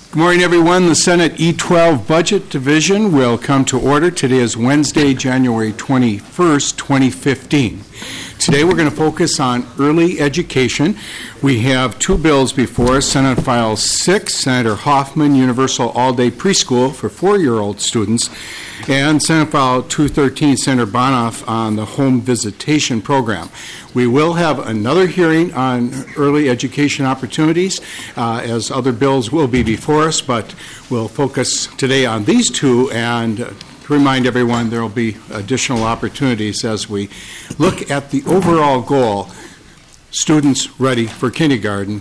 Good morning, everyone. The Senate E12 Budget Division will come to order. Today is Wednesday, January 21st, 2015. Today we're going to focus on early education. We have two bills before us. Senate File 6, Senator Hoffman, Universal All-Day Preschool for 4-year-old students, and Senate File 213, Senator Bonoff on the Home Visitation Program. We will have another hearing on early education opportunities, as other bills will be before us, but we'll focus today on these two, and to remind everyone there will be additional opportunities as we look at the overall goal, students ready for kindergarten.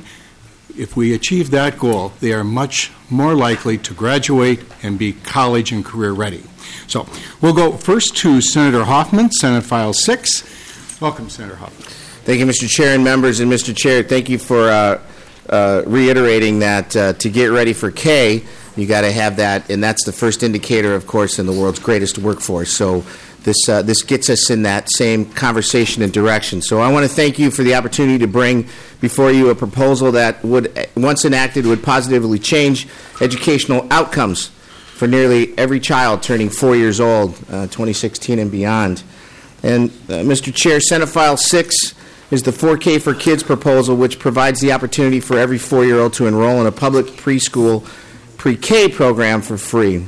If we achieve that goal, they are much more likely to graduate and be college and career ready. So we'll go first to Senator Hoffman, Senate File 6. Welcome, Senator Hoffman. Thank you, Mr. Chair and members. And Mr. Chair, thank you for reiterating that to get ready for K, you got to have that, and that's the first indicator, of course, in the world's greatest workforce. So this gets us in that same conversation and direction. So I want to thank you for the opportunity to bring before you a proposal that would, once enacted, would positively change educational outcomes for nearly every child turning 4 years old, 2016 and beyond. And Mr. Chair, Senate File 6 is the 4K for Kids proposal, which provides the opportunity for every 4-year-old to enroll in a public preschool pre-K program for free.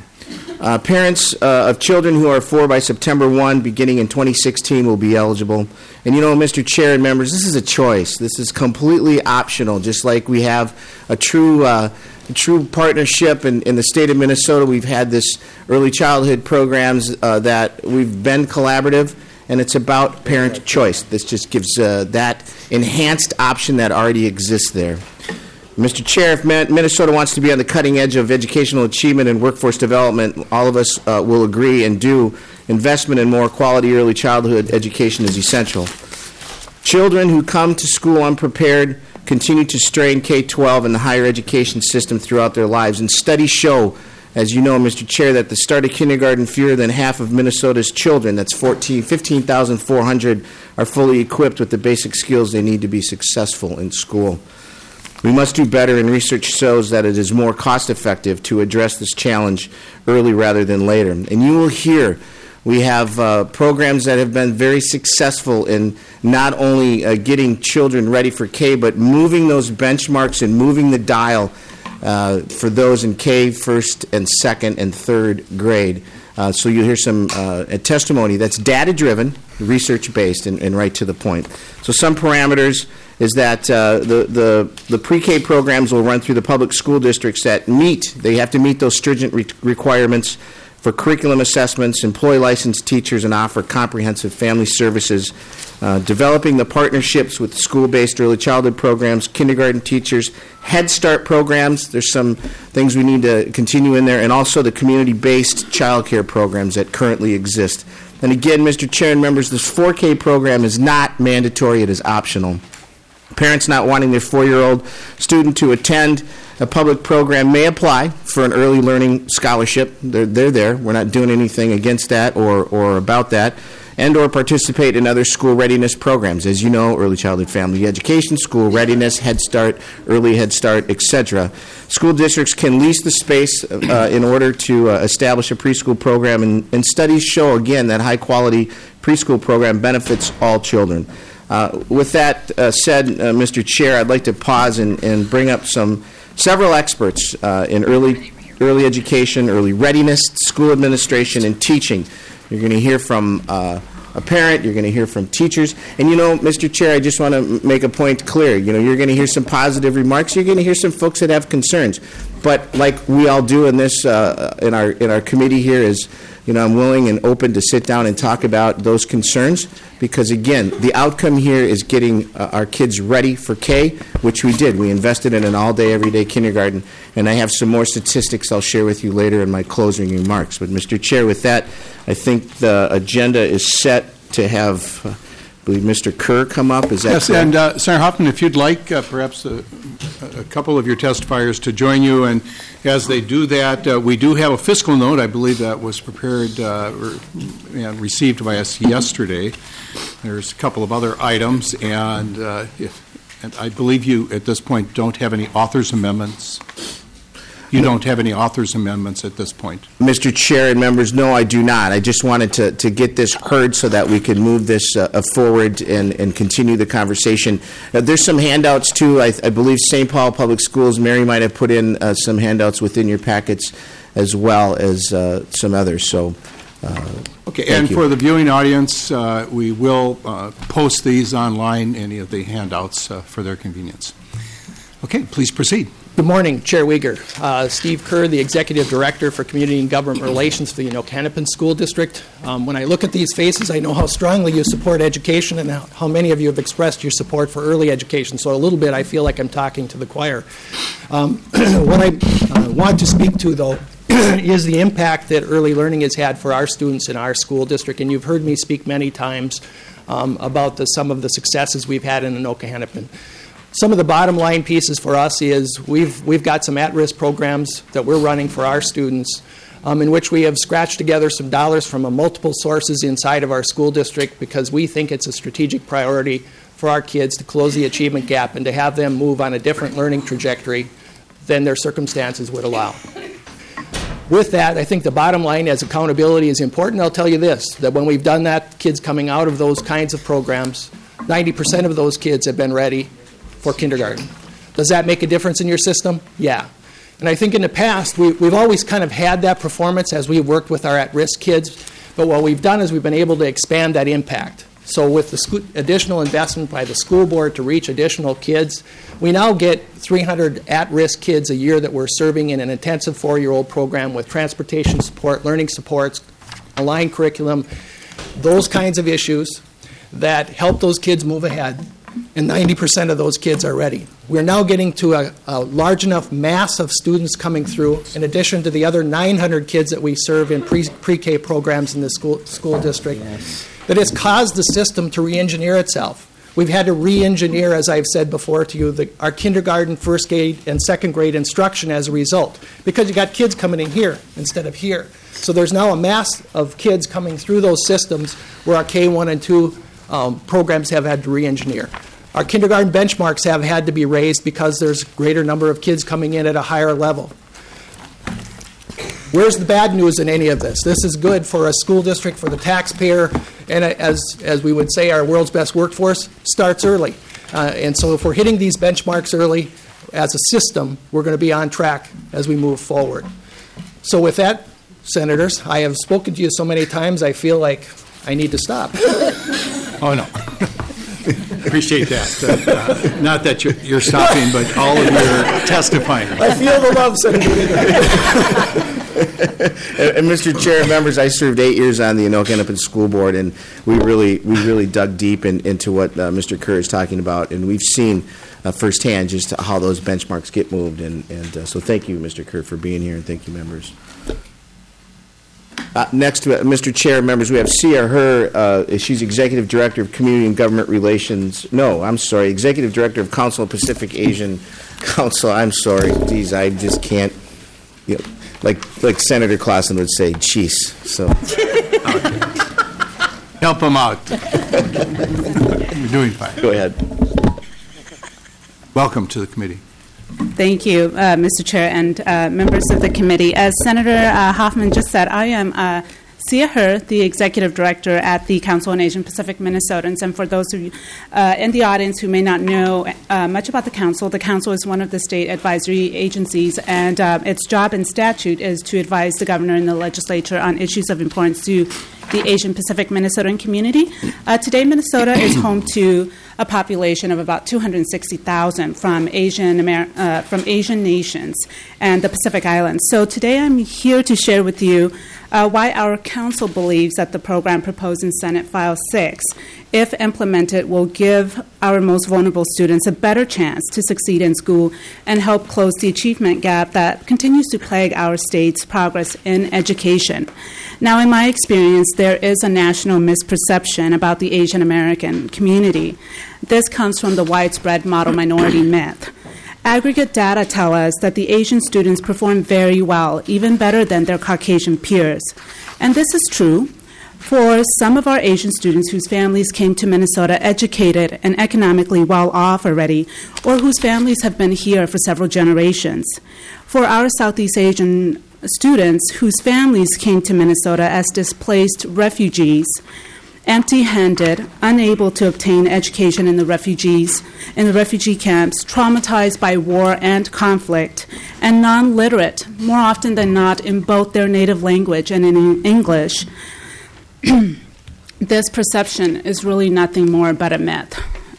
Parents of children who are 4 by September 1, beginning in 2016, will be eligible. And you know, Mr. Chair and members, this is a choice. This is completely optional, just like we have a true partnership in the state of Minnesota. We've had this early childhood programs that we've been collaborative, and it's about parent choice. This just gives that enhanced option that already exists there. Mr. Chair, if Minnesota wants to be on the cutting edge of educational achievement and workforce development, all of us will agree and do. Investment in more quality early childhood education is essential. Children who come to school unprepared continue to strain K-12 and the higher education system throughout their lives. And studies show, as you know, Mr. Chair, that the start of kindergarten, fewer than half of Minnesota's children, that's 15,400, are fully equipped with the basic skills they need to be successful in school. We must do better, and research shows that it is more cost-effective to address this challenge early rather than later. And you will hear we have programs that have been very successful in not only getting children ready for K, but moving those benchmarks and moving the dial for those in K, first and second and third grade. So you'll hear some testimony that's data-driven, research-based, and right to the point. So some parameters is that the pre-K programs will run through the public school districts that they have to meet those stringent requirements for curriculum assessments, employ licensed teachers, and offer comprehensive family services, developing the partnerships with school-based early childhood programs, kindergarten teachers, Head Start programs. There's some things we need to continue in there, and also the community-based child care programs that currently exist. And again, Mr. Chair and members, this 4K program is not mandatory, it is optional. Parents not wanting their 4-year-old student to attend a public program may apply for an early learning scholarship. They're there. We're not doing anything against that or about that. And or participate in other school readiness programs. As you know, early childhood family education, school readiness, Head Start, early Head Start, etc. School districts can lease the space in order to establish a preschool program. And studies show, again, that high-quality preschool program benefits all children. With that said, Mr. Chair, I'd like to pause and bring up several experts in early education, early readiness, school administration, and teaching. You're going to hear from a parent. You're going to hear from teachers. And, you know, Mr. Chair, I just want to make a point clear. You know, you're going to hear some positive remarks. You're going to hear some folks that have concerns. But like we all do in this, in our committee here is, you know, I'm willing and open to sit down and talk about those concerns because, again, the outcome here is getting our kids ready for K, which we did. We invested in an all-day, everyday kindergarten, and I have some more statistics I'll share with you later in my closing remarks. But, Mr. Chair, with that, I think the agenda is set to have, I believe, Mr. Kerr come up. Is that yes, correct? And Senator Hoffman, if you'd like, perhaps a couple of your testifiers to join you, and as they do that, we do have a fiscal note. I believe that was prepared and received by us yesterday. There's a couple of other items, and I believe you, at this point, don't have any author's amendments. You don't have any author's amendments at this point? Mr. Chair and members, no, I do not. I just wanted to get this heard so that we can move this forward and continue the conversation. There's some handouts, too. I believe St. Paul Public Schools, Mary might have put in some handouts within your packets as well as some others. So, okay, and for the viewing audience, we will post these online, any of the handouts, for their convenience. Okay, please proceed. Good morning, Chair Uyghur. Steve Kerr, the Executive Director for Community and Government Relations for the Anoka-Hennepin School District. When I look at these faces, I know how strongly you support education and how many of you have expressed your support for early education. So a little bit, I feel like I'm talking to the choir. What I want to speak to, though, is the impact that early learning has had for our students in our school district. And you've heard me speak many times about some of the successes we've had in Anoka-Hennepin. Some of the bottom line pieces for us is we've got some at-risk programs that we're running for our students in which we have scratched together some dollars from multiple sources inside of our school district because we think it's a strategic priority for our kids to close the achievement gap and to have them move on a different learning trajectory than their circumstances would allow. With that, I think the bottom line as accountability is important. I'll tell you this, that when we've done that, kids coming out of those kinds of programs, 90% of those kids have been ready for kindergarten. Does that make a difference in your system? Yeah. And I think in the past, we've always kind of had that performance as we've worked with our at-risk kids, but what we've done is we've been able to expand that impact. So with the additional investment by the school board to reach additional kids, we now get 300 at-risk kids a year that we're serving in an intensive 4-year-old program with transportation support, learning supports, aligned curriculum, those kinds of issues that help those kids move ahead. And 90% of those kids are ready. We're now getting to a large enough mass of students coming through, in addition to the other 900 kids that we serve in pre-K programs in the school district, that has caused the system to re-engineer itself. We've had to re-engineer, as I've said before to you, our kindergarten, first grade, and second grade instruction as a result, because you got kids coming in here instead of here. So there's now a mass of kids coming through those systems where our K1 and 2 programs have had to re-engineer. Our kindergarten benchmarks have had to be raised because there's a greater number of kids coming in at a higher level. Where's the bad news in any of this? This is good for a school district, for the taxpayer, and as we would say, our world's best workforce starts early. And so if we're hitting these benchmarks early as a system, we're going to be on track as we move forward. So with that, Senators, I have spoken to you so many times, I feel like I need to stop. Oh, no. Appreciate that. Not that you're stopping, but all of your testifying. I feel the love, Senator. And Mr. Chair and members, I served 8 years on the Anoka-Hennepin School Board, and we really dug deep into what Mr. Kerr is talking about, and we've seen firsthand just how those benchmarks get moved. And so thank you, Mr. Kerr, for being here, and thank you, members. Next, Mr. Chair, members, we have Sia Her. She's Executive Director of Community and Government Relations. No, I'm sorry, Executive Director of Council of Pacific Asian Council. I'm sorry. Geez, I just can't. You know, like Senator Clausen would say, jeez. So help him out. You're doing fine. Go ahead. Welcome to the committee. Thank you, Mr. Chair and members of the committee. As Senator Hoffman just said, I am Sia Her, the Executive Director at the Council on Asian Pacific Minnesotans. And for those of you in the audience who may not know much about the Council is one of the state advisory agencies, and its job in statute is to advise the governor and the legislature on issues of importance to the Asian Pacific Minnesotan community. Today, Minnesota is home to a population of about 260,000 from Asian nations and the Pacific Islands. So today I'm here to share with you why our council believes that the program proposed in Senate File 6, if implemented, will give our most vulnerable students a better chance to succeed in school and help close the achievement gap that continues to plague our state's progress in education. Now, in my experience, there is a national misperception about the Asian American community. This comes from the widespread model minority myth. Aggregate data tell us that the Asian students perform very well, even better than their Caucasian peers. And this is true, For some of our Asian students whose families came to Minnesota educated and economically well off already, or whose families have been here for several generations. For our Southeast Asian students whose families came to Minnesota as displaced refugees, empty-handed, unable to obtain education in the refugee camps, traumatized by war and conflict, and non-literate, more often than not, in both their native language and in English, this perception is really nothing more but a myth.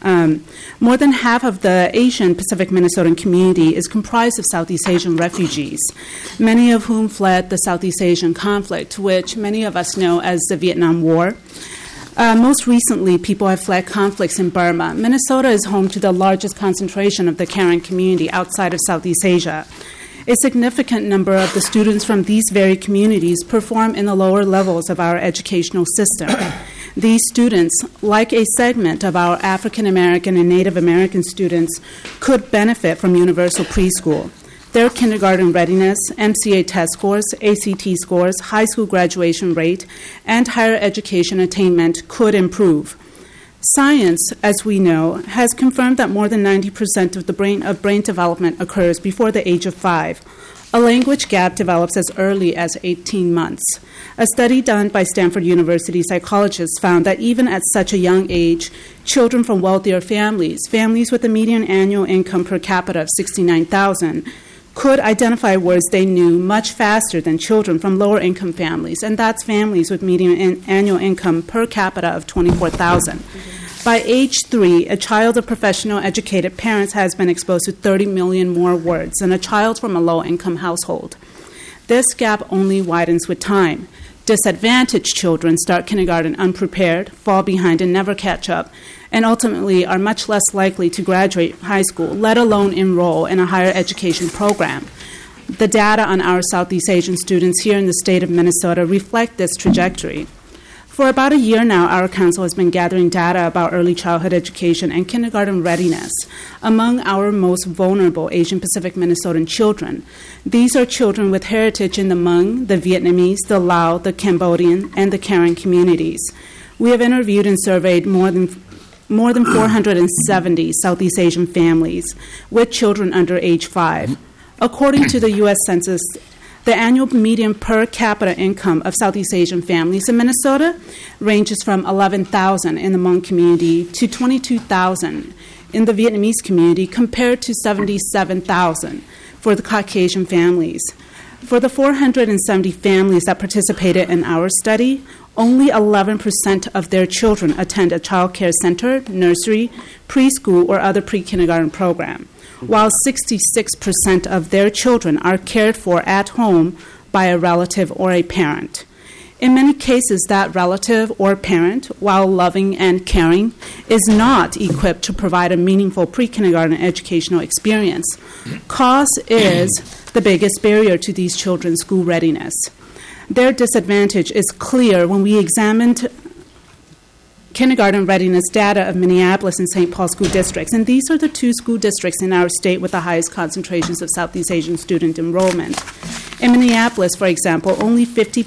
More than half of the Asian Pacific Minnesotan community is comprised of Southeast Asian refugees, many of whom fled the Southeast Asian conflict, which many of us know as the Vietnam War. Most recently, people have fled conflicts in Burma. Minnesota is home to the largest concentration of the Karen community outside of Southeast Asia. A significant number of the students from these very communities perform in the lower levels of our educational system. These students, like a segment of our African American and Native American students, could benefit from universal preschool. Their kindergarten readiness, MCA test scores, ACT scores, high school graduation rate, and higher education attainment could improve. Science, as we know, has confirmed that more than 90% of brain development occurs before the age of 5. A language gap develops as early as 18 months. A study done by Stanford University psychologists found that even at such a young age, children from wealthier families with a median annual income per capita of $69,000, could identify words they knew much faster than children from lower income families, and that's families with median annual income per capita of $24,000. By age 3, a child of professional educated parents has been exposed to 30 million more words than a child from a low income household. This gap only widens with time. Disadvantaged children start kindergarten unprepared, fall behind, and never catch up, and ultimately are much less likely to graduate high school, let alone enroll in a higher education program. The data on our Southeast Asian students here in the state of Minnesota reflect this trajectory. For about a year now, our council has been gathering data about early childhood education and kindergarten readiness among our most vulnerable Asian Pacific Minnesotan children. These are children with heritage in the Hmong, the Vietnamese, the Lao, the Cambodian, and the Karen communities. We have interviewed and surveyed more than 470 Southeast Asian families with children under age 5. According to the U.S. Census, the annual median per capita income of Southeast Asian families in Minnesota ranges from $11,000 in the Hmong community to $22,000 in the Vietnamese community, compared to $77,000 for the Caucasian families. For the 470 families that participated in our study, only 11% of their children attend a child care center, nursery, preschool, or other pre-kindergarten program, while 66% of their children are cared for at home by a relative or a parent. In many cases, that relative or parent, while loving and caring, is not equipped to provide a meaningful pre-kindergarten educational experience. Cost is the biggest barrier to these children's school readiness. Their disadvantage is clear when we examined kindergarten readiness data of Minneapolis and St. Paul school districts, and these are the two school districts in our state with the highest concentrations of Southeast Asian student enrollment. In Minneapolis, for example, only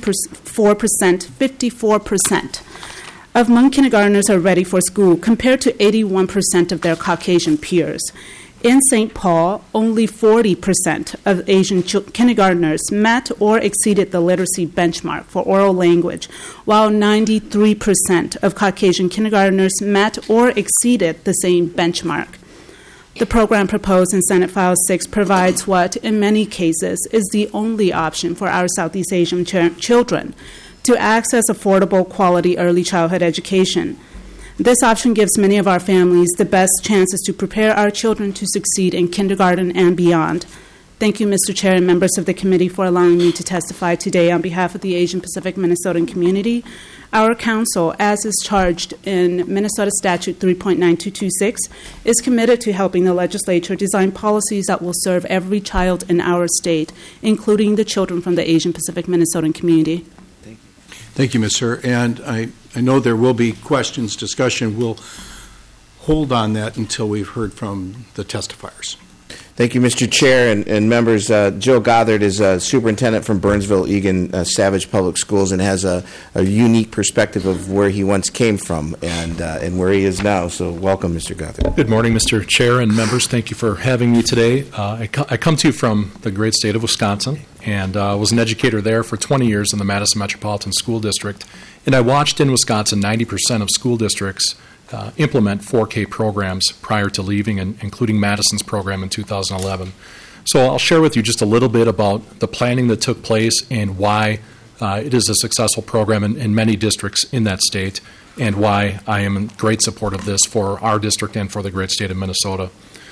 54% of Hmong kindergartners are ready for school, compared to 81% of their Caucasian peers. In St. Paul, only 40% of Asian kindergartners met or exceeded the literacy benchmark for oral language, while 93% of Caucasian kindergartners met or exceeded the same benchmark. The program proposed in Senate File 6 provides what, in many cases, is the only option for our Southeast Asian children to access affordable, quality early childhood education. This option gives many of our families the best chances to prepare our children to succeed in kindergarten and beyond. Thank you, Mr. Chair and members of the committee, for allowing me to testify today on behalf of the Asian Pacific Minnesotan community. Our council, as is charged in Minnesota Statute 3.9226, is committed to helping the legislature design policies that will serve every child in our state, including the children from the Asian Pacific Minnesotan community. Thank you, Ms. Sir. And I know there will be questions, discussion. We'll hold on that until we've heard from the testifiers. Thank you, Mr. Chair and members. Joe Gothard is a superintendent from Burnsville, Egan, Savage Public Schools, and has a unique perspective of where he once came from and where he is now. So welcome, Mr. Gothard. Good morning, Mr. Chair and members. Thank you for having me today. I come to you from the great state of Wisconsin, and was an educator there for 20 years in the Madison Metropolitan School District. And I watched in Wisconsin 90% of school districts implement 4K programs prior to leaving, and including Madison's program in 2011. So I'll share with you just a little bit about the planning that took place and why it is a successful program in many districts in that state, and why I am in great support of this for our district and for the great state of Minnesota.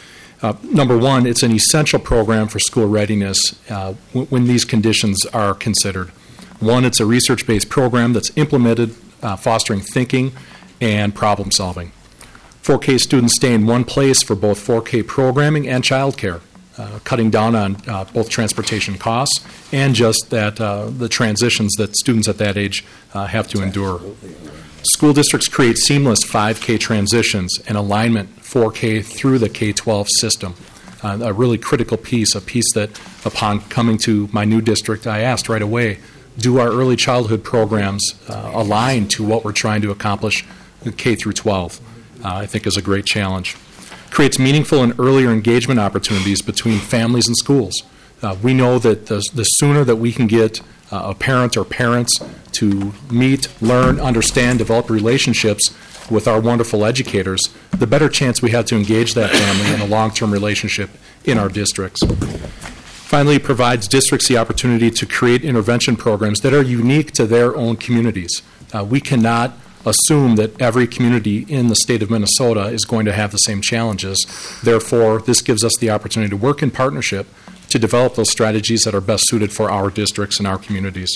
Number one, it's an essential program for school readiness when these conditions are considered. One, it's a research-based program that's implemented fostering thinking and problem solving. 4K students stay in one place for both 4K programming and childcare, cutting down on both transportation costs and just that the transitions that students at that age have to endure. School districts create seamless 5K transitions and alignment 4K through the K-12 system. A really critical piece, a piece that upon coming to my new district, I asked right away, do our early childhood programs align to what we're trying to accomplish K through 12, I think is a great challenge. Creates meaningful and earlier engagement opportunities between families and schools. We know that the sooner that we can get a parent or parents to meet, learn, understand, develop relationships with our wonderful educators, the better chance we have to engage that family in a long-term relationship in our districts. Finally, it provides districts the opportunity to create intervention programs that are unique to their own communities. We cannot assume that every community in the state of Minnesota is going to have the same challenges. Therefore, this gives us the opportunity to work in partnership to develop those strategies that are best suited for our districts and our communities.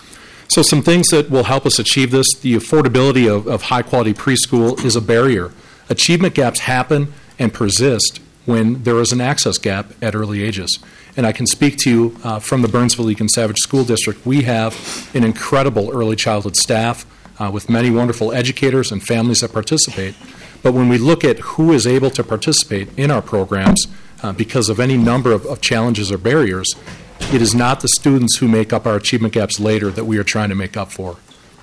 So some things that will help us achieve this: the affordability of high-quality preschool is a barrier. Achievement gaps happen and persist when there is an access gap at early ages. And I can speak to you from the Burnsville Egan Savage School District. We have an incredible early childhood staff with many wonderful educators and families that participate. But when we look at who is able to participate in our programs because of any number of challenges or barriers, it is not the students who make up our achievement gaps later that we are trying to make up for.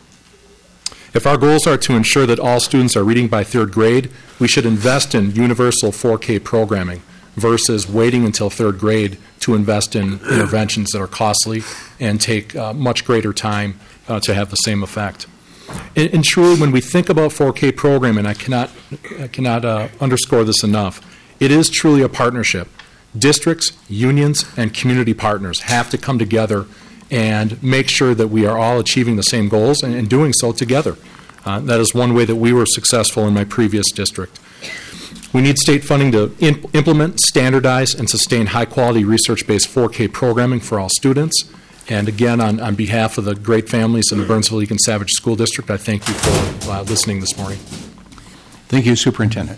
If our goals are to ensure that all students are reading by third grade, we should invest in universal 4K programming versus waiting until third grade to invest in interventions that are costly and take much greater time to have the same effect. And truly, when we think about 4K programming, I cannot underscore this enough, it is truly a partnership. Districts, unions, and community partners have to come together and make sure that we are all achieving the same goals and doing so together. That is one way that we were successful in my previous district. We need state funding to implement, standardize, and sustain high-quality research-based 4K programming for all students. And again, on behalf of the great families in the Burnsville Egan Savage School District, I thank you for listening this morning. Thank you, Superintendent.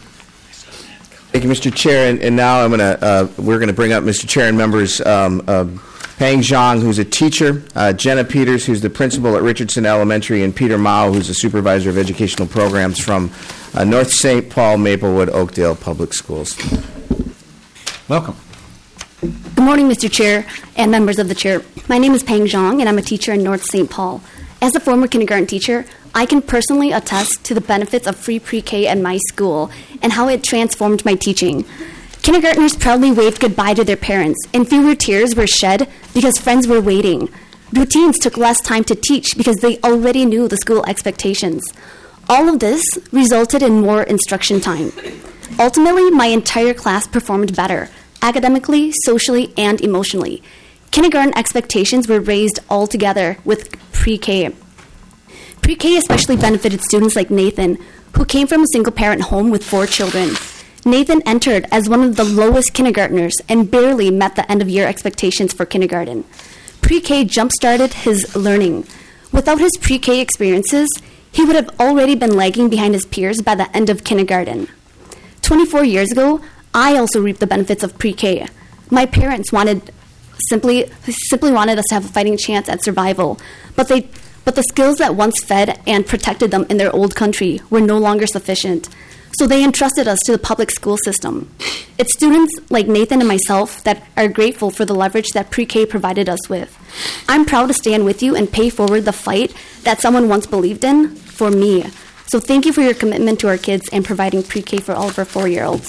Thank you, Mr. Chair. And now we're going to bring up, Mr. Chair and members, Peng Zhang, who's a teacher, Jenna Peters, who's the principal at Richardson Elementary, and Peter Mao, who's the supervisor of educational programs from North St. Paul, Maplewood, Oakdale Public Schools. Welcome. Good morning, Mr. Chair and members of the chair. My name is Peng Zhang, and I'm a teacher in North St. Paul. As a former kindergarten teacher, I can personally attest to the benefits of free pre-K at my school and how it transformed my teaching. Kindergartners proudly waved goodbye to their parents, and fewer tears were shed because friends were waiting. Routines took less time to teach because they already knew the school expectations. All of this resulted in more instruction time. Ultimately, my entire class performed better, academically, socially, and emotionally. Kindergarten expectations were raised altogether with pre-K. Pre-K especially benefited students like Nathan, who came from a single-parent home with 4 children. Nathan entered as one of the lowest kindergartners and barely met the end-of-year expectations for kindergarten. Pre-K jump-started his learning. Without his pre-K experiences, he would have already been lagging behind his peers by the end of kindergarten. 24 years ago, I also reaped the benefits of pre-K. My parents simply wanted us to have a fighting chance at survival, but the skills that once fed and protected them in their old country were no longer sufficient. So they entrusted us to the public school system. It's students like Nathan and myself that are grateful for the leverage that pre-K provided us with. I'm proud to stand with you and pay forward the fight that someone once believed in for me. So thank you for your commitment to our kids and providing pre-K for all of our 4-year-olds.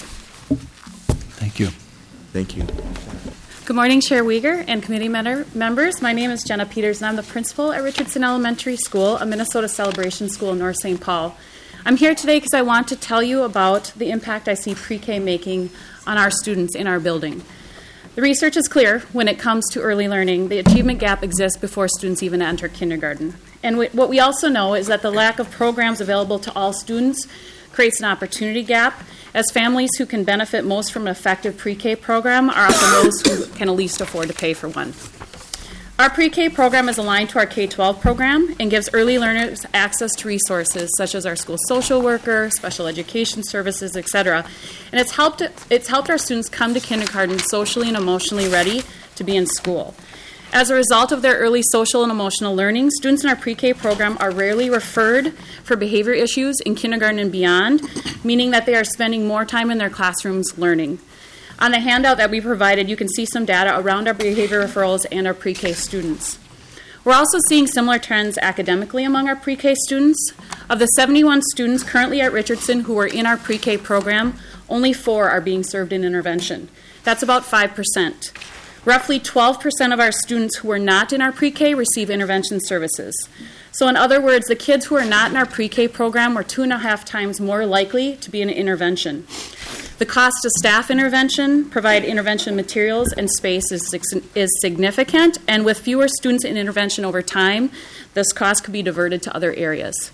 Thank you. Thank you. Good morning, Chair Uyghur and committee members. My name is Jenna Peters, and I'm the principal at Richardson Elementary School, a Minnesota Celebration School in North St. Paul. I'm here today because I want to tell you about the impact I see pre-K making on our students in our building. The research is clear when it comes to early learning. The achievement gap exists before students even enter kindergarten. And what we also know is that the lack of programs available to all students creates an opportunity gap, as families who can benefit most from an effective pre-K program are often those who can least afford to pay for one. Our pre-K program is aligned to our K-12 program and gives early learners access to resources such as our school social worker, special education services, etc. And it's helped our students come to kindergarten socially and emotionally ready to be in school. As a result of their early social and emotional learning, students in our pre-K program are rarely referred for behavior issues in kindergarten and beyond, meaning that they are spending more time in their classrooms learning. On the handout that we provided, you can see some data around our behavior referrals and our pre-K students. We're also seeing similar trends academically among our pre-K students. Of the 71 students currently at Richardson who are in our pre-K program, only 4 are being served in intervention. That's about 5%. Roughly 12% of our students who are not in our pre-K receive intervention services. So in other words, the kids who are not in our pre-K program were 2.5 times more likely to be in an intervention. The cost of staff intervention, provide intervention materials, and space is significant, and with fewer students in intervention over time, this cost could be diverted to other areas.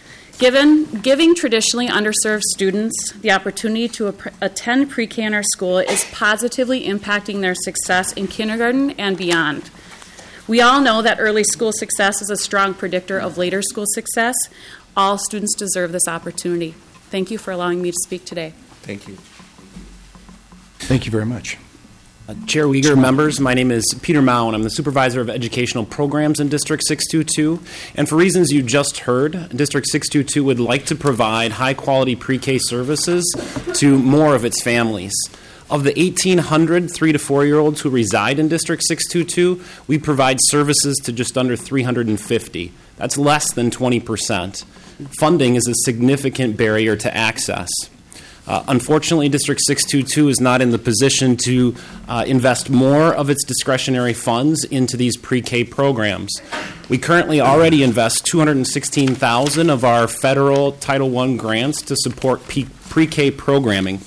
Giving traditionally underserved students the opportunity to attend pre-K in our school is positively impacting their success in kindergarten and beyond. We all know that early school success is a strong predictor of later school success. All students deserve this opportunity. Thank you for allowing me to speak today. Thank you. Thank you very much. Chair Uyghur, members, my name is Peter Mao, and I'm the Supervisor of Educational Programs in District 622. And for reasons you just heard, District 622 would like to provide high-quality pre-K services to more of its families. Of the 1,800 3- to 4-year-olds who reside in District 622, we provide services to just under 350. That's less than 20%. Funding is a significant barrier to access. Unfortunately, District 622 is not in the position to invest more of its discretionary funds into these pre-K programs. We currently already invest $216,000 of our federal Title I grants to support pre-K programming.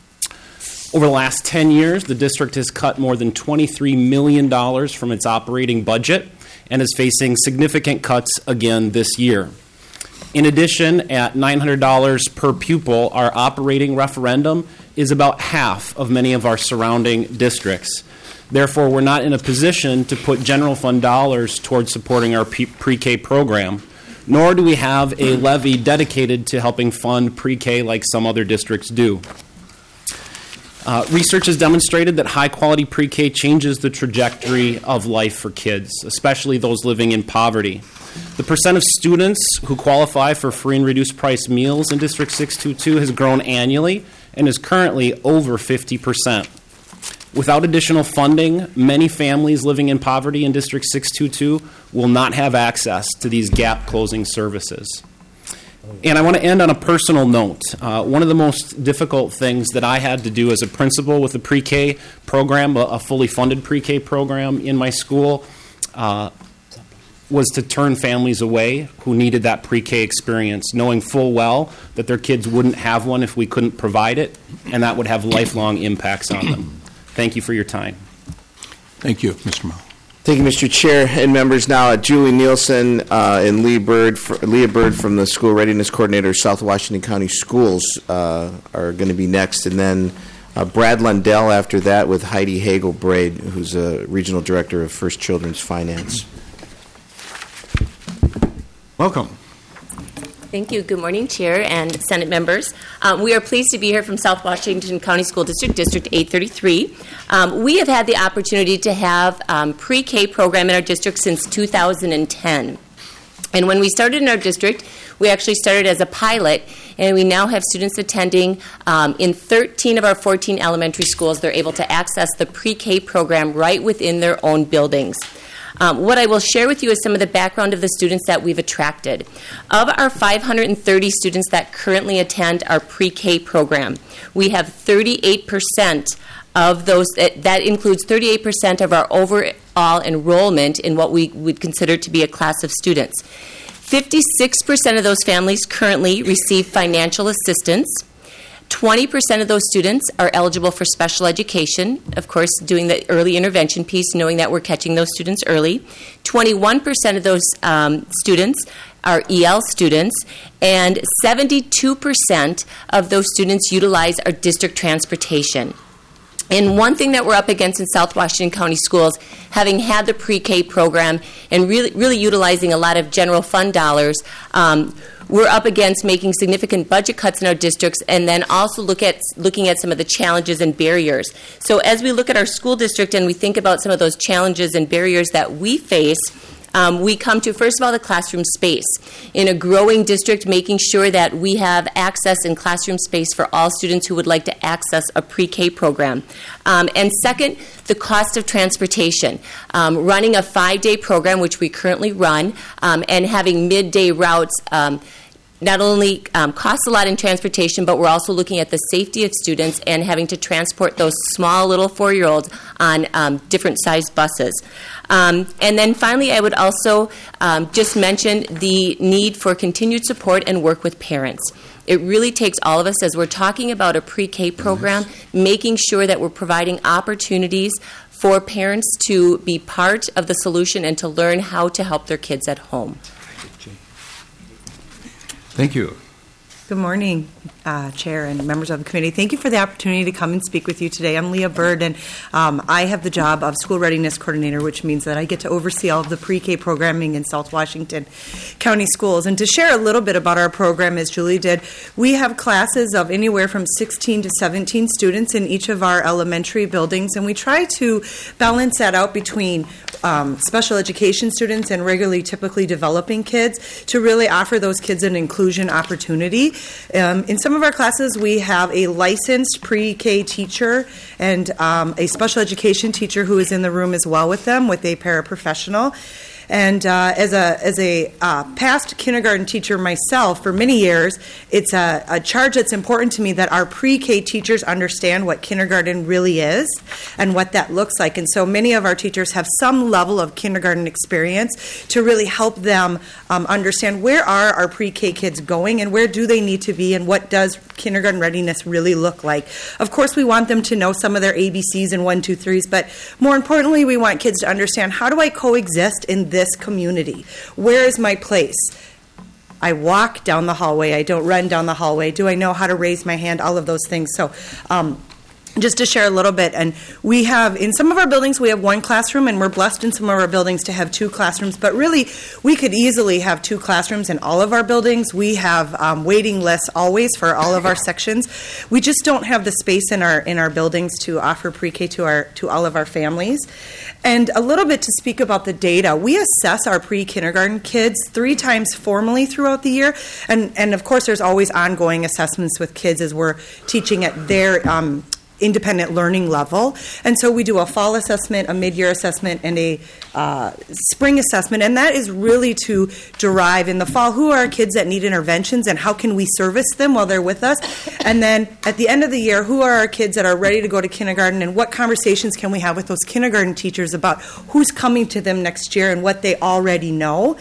Over the last 10 years, the district has cut more than $23 million from its operating budget and is facing significant cuts again this year. In addition, at $900 per pupil, our operating referendum is about half of many of our surrounding districts. Therefore, we're not in a position to put general fund dollars towards supporting our pre-K program, nor do we have a levy dedicated to helping fund pre-K like some other districts do. Research has demonstrated that high-quality pre-K changes the trajectory of life for kids, especially those living in poverty. The percent of students who qualify for free and reduced price meals in District 622 has grown annually and is currently over 50%. Without additional funding, many families living in poverty in District 622 will not have access to these gap-closing services. And I want to end on a personal note. One of the most difficult things that I had to do as a principal with a pre-K program, a fully funded pre-K program in my school, was to turn families away who needed that pre-K experience, knowing full well that their kids wouldn't have one if we couldn't provide it, and that would have lifelong impacts on them. Thank you for your time. Thank you, Mr. Mao. Thank you, Mr. Chair and members. Now, Julie Nielsen and Leah Bird from the School Readiness Coordinator, South Washington County Schools, are going to be next, and then Brad Lundell after that with Heidi Hagel-Braid, who's a Regional Director of First Children's Finance. Welcome. Thank you. Good morning, Chair and Senate members. We are pleased to be here from South Washington County School District, District 833. We have had the opportunity to have pre-K program in our district since 2010. And when we started in our district, we actually started as a pilot, and we now have students attending in 13 of our 14 elementary schools. They're able to access the pre-K program right within their own buildings. What I will share with you is some of the background of the students that we've attracted. Of our 530 students that currently attend our pre-K program, we have 38% of those, that includes 38% of our overall enrollment in what we would consider to be a class of students. 56% of those families currently receive financial assistance. 20% of those students are eligible for special education, of course, doing the early intervention piece, knowing that we're catching those students early. 21% of those students are EL students, and 72% of those students utilize our district transportation. And one thing that we're up against in South Washington County Schools, having had the pre-K program and really utilizing a lot of general fund dollars, we're up against making significant budget cuts in our districts, and then also looking at some of the challenges and barriers. So as we look at our school district and we think about some of those challenges and barriers that we face, we come to, first of all, the classroom space. In a growing district, making sure that we have access in classroom space for all students who would like to access a pre-K program. And second, the cost of transportation. Running a 5-day program, which we currently run, and having midday routes not only costs a lot in transportation, but we're also looking at the safety of students and having to transport those small little 4-year-olds on different sized buses. And then finally, I would also just mention the need for continued support and work with parents. It really takes all of us, as we're talking about a pre-K program, making sure that we're providing opportunities for parents to be part of the solution and to learn how to help their kids at home. Thank you. Good morning, Chair and members of the committee. Thank you for the opportunity to come and speak with you today. I'm Leah Bird, and I have the job of School Readiness Coordinator, which means that I get to oversee all of the pre-K programming in South Washington County Schools. And to share a little bit about our program, as Julie did, we have classes of anywhere from 16 to 17 students in each of our elementary buildings, and we try to balance that out between special education students and regularly typically developing kids to really offer those kids an inclusion opportunity. In some of our classes, we have a licensed pre-K teacher and a special education teacher who is in the room as well with them, with a paraprofessional. And as a past kindergarten teacher myself for many years, it's a charge that's important to me that our pre-K teachers understand what kindergarten really is and what that looks like. And so many of our teachers have some level of kindergarten experience to really help them understand where are our pre-K kids going and where do they need to be and what does kindergarten readiness really look like. Of course, we want them to know some of their ABCs and 1, 2, 3s, but more importantly, we want kids to understand, how do I coexist in this community? Where is my place? I walk down the hallway. I don't run down the hallway. Do I know how to raise my hand? All of those things. So just to share a little bit, and we have, in some of our buildings, we have 1 classroom, and we're blessed in some of our buildings to have 2 classrooms, but really, we could easily have 2 classrooms in all of our buildings. We have waiting lists always for all of our sections. We just don't have the space in our buildings to offer pre-K to all of our families. And a little bit to speak about the data, we assess our pre-kindergarten kids 3 times formally throughout the year, and of course, there's always ongoing assessments with kids as we're teaching at their independent learning level. And so we do a fall assessment, a mid-year assessment, and a spring assessment, and that is really to derive in the fall who are our kids that need interventions and how can we service them while they're with us. And then at the end of the year, who are our kids that are ready to go to kindergarten and what conversations can we have with those kindergarten teachers about who's coming to them next year and what they already know.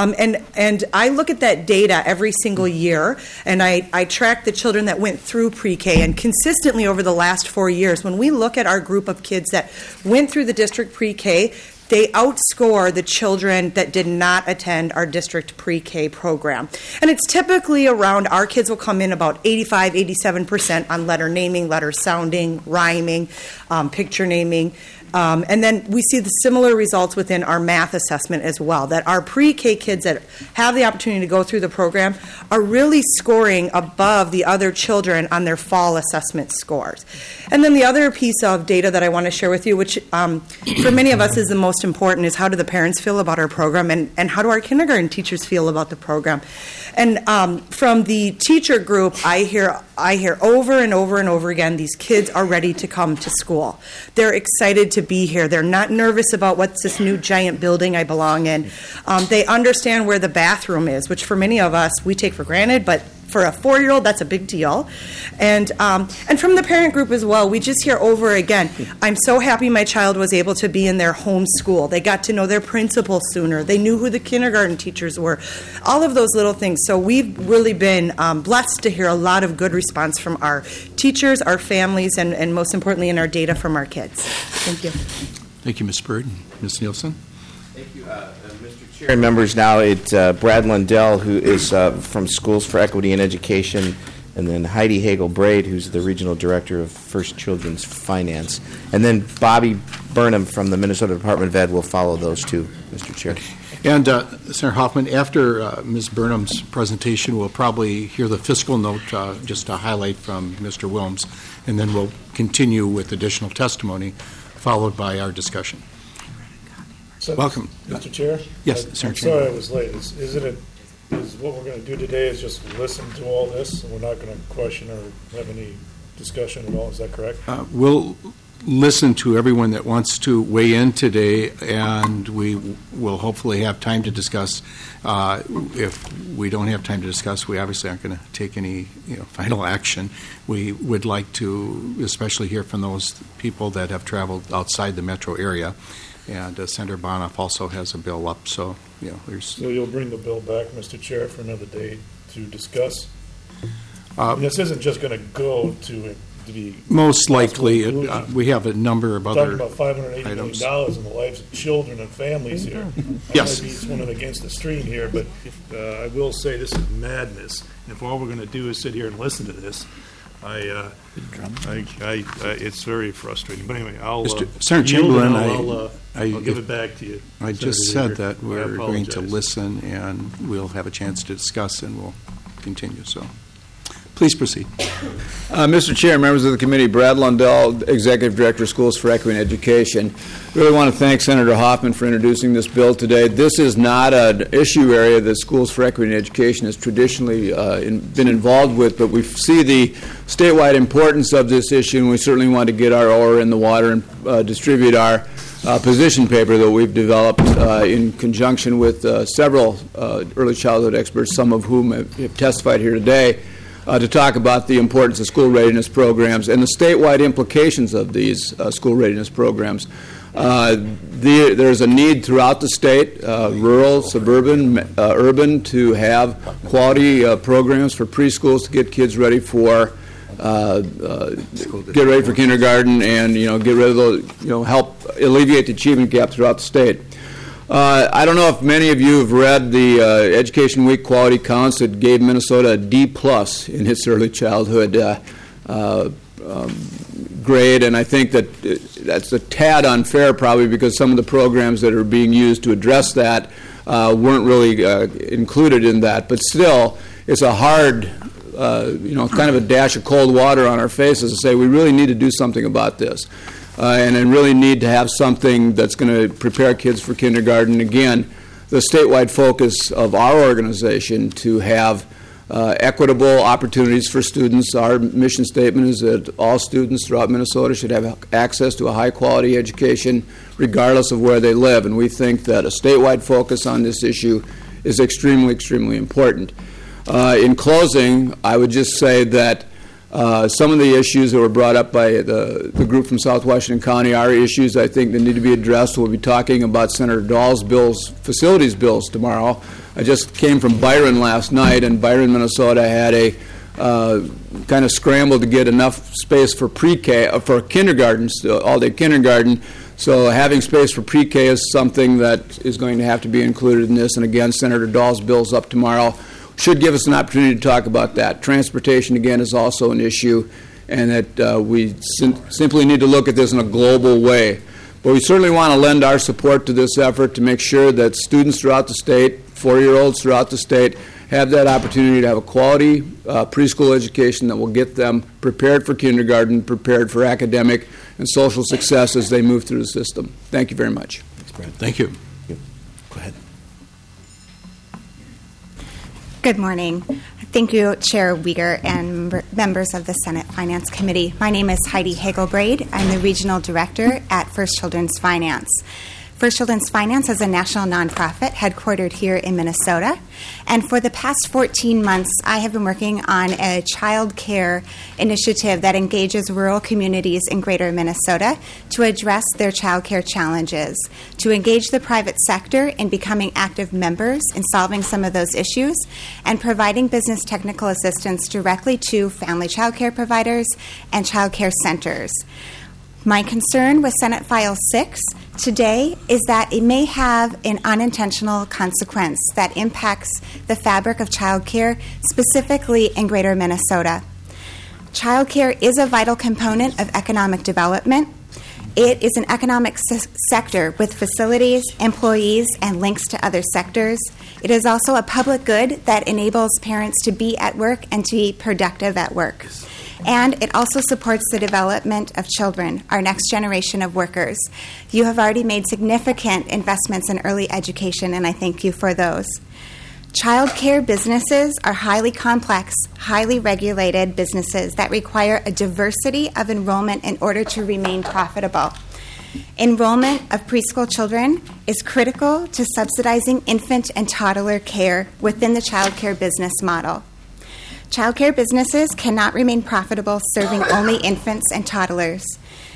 And I look at that data every single year, and I track the children that went through pre-K, and consistently over the last 4 years, when we look at our group of kids that went through the district pre-K, they outscore the children that did not attend our district pre-K program. And it's typically around, our kids will come in about 85, 87% on letter naming, letter sounding, rhyming, picture naming. And then we see the similar results within our math assessment as well, that our pre-K kids that have the opportunity to go through the program are really scoring above the other children on their fall assessment scores. And then the other piece of data that I want to share with you, which for many of us is the most important, is how do the parents feel about our program, and how do our kindergarten teachers feel about the program. And from the teacher group, I hear over and over and over again, these kids are ready to come to school. They're excited to be here. They're not nervous about what's this new giant building I belong in. They understand where the bathroom is, which for many of us we take for granted, but for a 4-year-old, that's a big deal. And from the parent group as well, we just hear over again, I'm so happy my child was able to be in their home school. They got to know their principal sooner. They knew who the kindergarten teachers were. All of those little things. So we've really been blessed to hear a lot of good response from our teachers, our families, and most importantly in our data from our kids. Thank you. Thank you, Ms. Bird. Ms. Nielsen? Thank you, Mr. Chair and members. Now it's Brad Lundell, who is from Schools for Equity and Education, and then Heidi Hagel-Braid, who's the Regional Director of First Children's Finance. And then Bobby Burnham from the Minnesota Department of Ed will follow those two, Mr. Chair. And Senator Hoffman, after Ms. Burnham's presentation, we'll probably hear the fiscal note, just a highlight from Mr. Wilms, and then we'll continue with additional testimony, followed by our discussion. So, welcome. Mr. Chair? Yes, I'm Senator sorry I Chamberlain. was late. Is what we're going to do today is just listen to all this, and we're not going to question or have any discussion at all? Is that correct? We'll listen to everyone that wants to weigh in today, and we will hopefully have time to discuss. If we don't have time to discuss, we obviously aren't going to take any final action. We would like to especially hear from those people that have traveled outside the metro area. And Senator Bonoff also has a bill up, so there's. So you'll bring the bill back, Mr. Chair, for another day to discuss? This isn't just going to go to be. Most likely, we have a number of other items. We're talking about $580 million in the lives of children and families here. Yes. I might be swimming against the stream here, but I will say this is madness. If all we're going to do is sit here and listen to this, it's very frustrating. But anyway, Senator Chamberlain, I'll give it back to you. I just said that we're going to listen, and we'll have a chance to discuss, and we'll continue. So, please proceed. Mr. Chair, members of the committee, Brad Lundell, Executive Director of Schools for Equity and Education. Really want to thank Senator Hoffman for introducing this bill today. This is not an issue area that Schools for Equity and Education has traditionally been involved with, but we see the statewide importance of this issue, and we certainly want to get our oar in the water and distribute our position paper that we've developed in conjunction with several early childhood experts, some of whom have testified here today, to talk about the importance of school readiness programs and the statewide implications of these school readiness programs. There's a need throughout the state, rural, suburban, urban, to have quality programs for preschools to get kids ready for kindergarten and get rid of those, help alleviate the achievement gap throughout the state. I don't know if many of you have read the Education Week quality counts that gave Minnesota a D+ in its early childhood grade, and I think that that's a tad unfair probably because some of the programs that are being used to address that weren't really included in that. But still, it's a hard, kind of a dash of cold water on our faces to say we really need to do something about this. And then really need to have something that's going to prepare kids for kindergarten. Again, the statewide focus of our organization to have equitable opportunities for students. Our mission statement is that all students throughout Minnesota should have access to a high-quality education regardless of where they live. And we think that a statewide focus on this issue is extremely, extremely important. In closing, I would just say that some of the issues that were brought up by the group from South Washington County are issues I think that need to be addressed. We'll be talking about Senator Dahl's bills, facilities bills, tomorrow. I just came from Byron last night, and Byron, Minnesota had a kind of scramble to get enough space for pre-K, for kindergarten, all-day kindergarten. So having space for pre-K is something that is going to have to be included in this. And again, Senator Dahl's bill's up tomorrow. Should give us an opportunity to talk about that. Transportation, again, is also an issue, and that we simply need to look at this in a global way. But we certainly want to lend our support to this effort to make sure that students throughout the state, 4-year-olds throughout the state, have that opportunity to have a quality preschool education that will get them prepared for kindergarten, prepared for academic and social success as they move through the system. Thank you very much. Thank you. Go ahead. Good morning. Thank you, Chair Uyghur and members of the Senate Finance Committee. My name is Heidi Hagelbraid. I'm the Regional Director at First Children's Finance. First Children's Finance is a national nonprofit headquartered here in Minnesota. And for the past 14 months, I have been working on a child care initiative that engages rural communities in greater Minnesota to address their child care challenges, to engage the private sector in becoming active members in solving some of those issues, and providing business technical assistance directly to family child care providers and child care centers. My concern with Senate File 6 today is that it may have an unintentional consequence that impacts the fabric of child care, specifically in greater Minnesota. Child care is a vital component of economic development. It is an economic sector with facilities, employees, and links to other sectors. It is also a public good that enables parents to be at work and to be productive at work. And it also supports the development of children, our next generation of workers. You have already made significant investments in early education, and I thank you for those. Child care businesses are highly complex, highly regulated businesses that require a diversity of enrollment in order to remain profitable. Enrollment of preschool children is critical to subsidizing infant and toddler care within the child care business model. Child care businesses cannot remain profitable serving only infants and toddlers.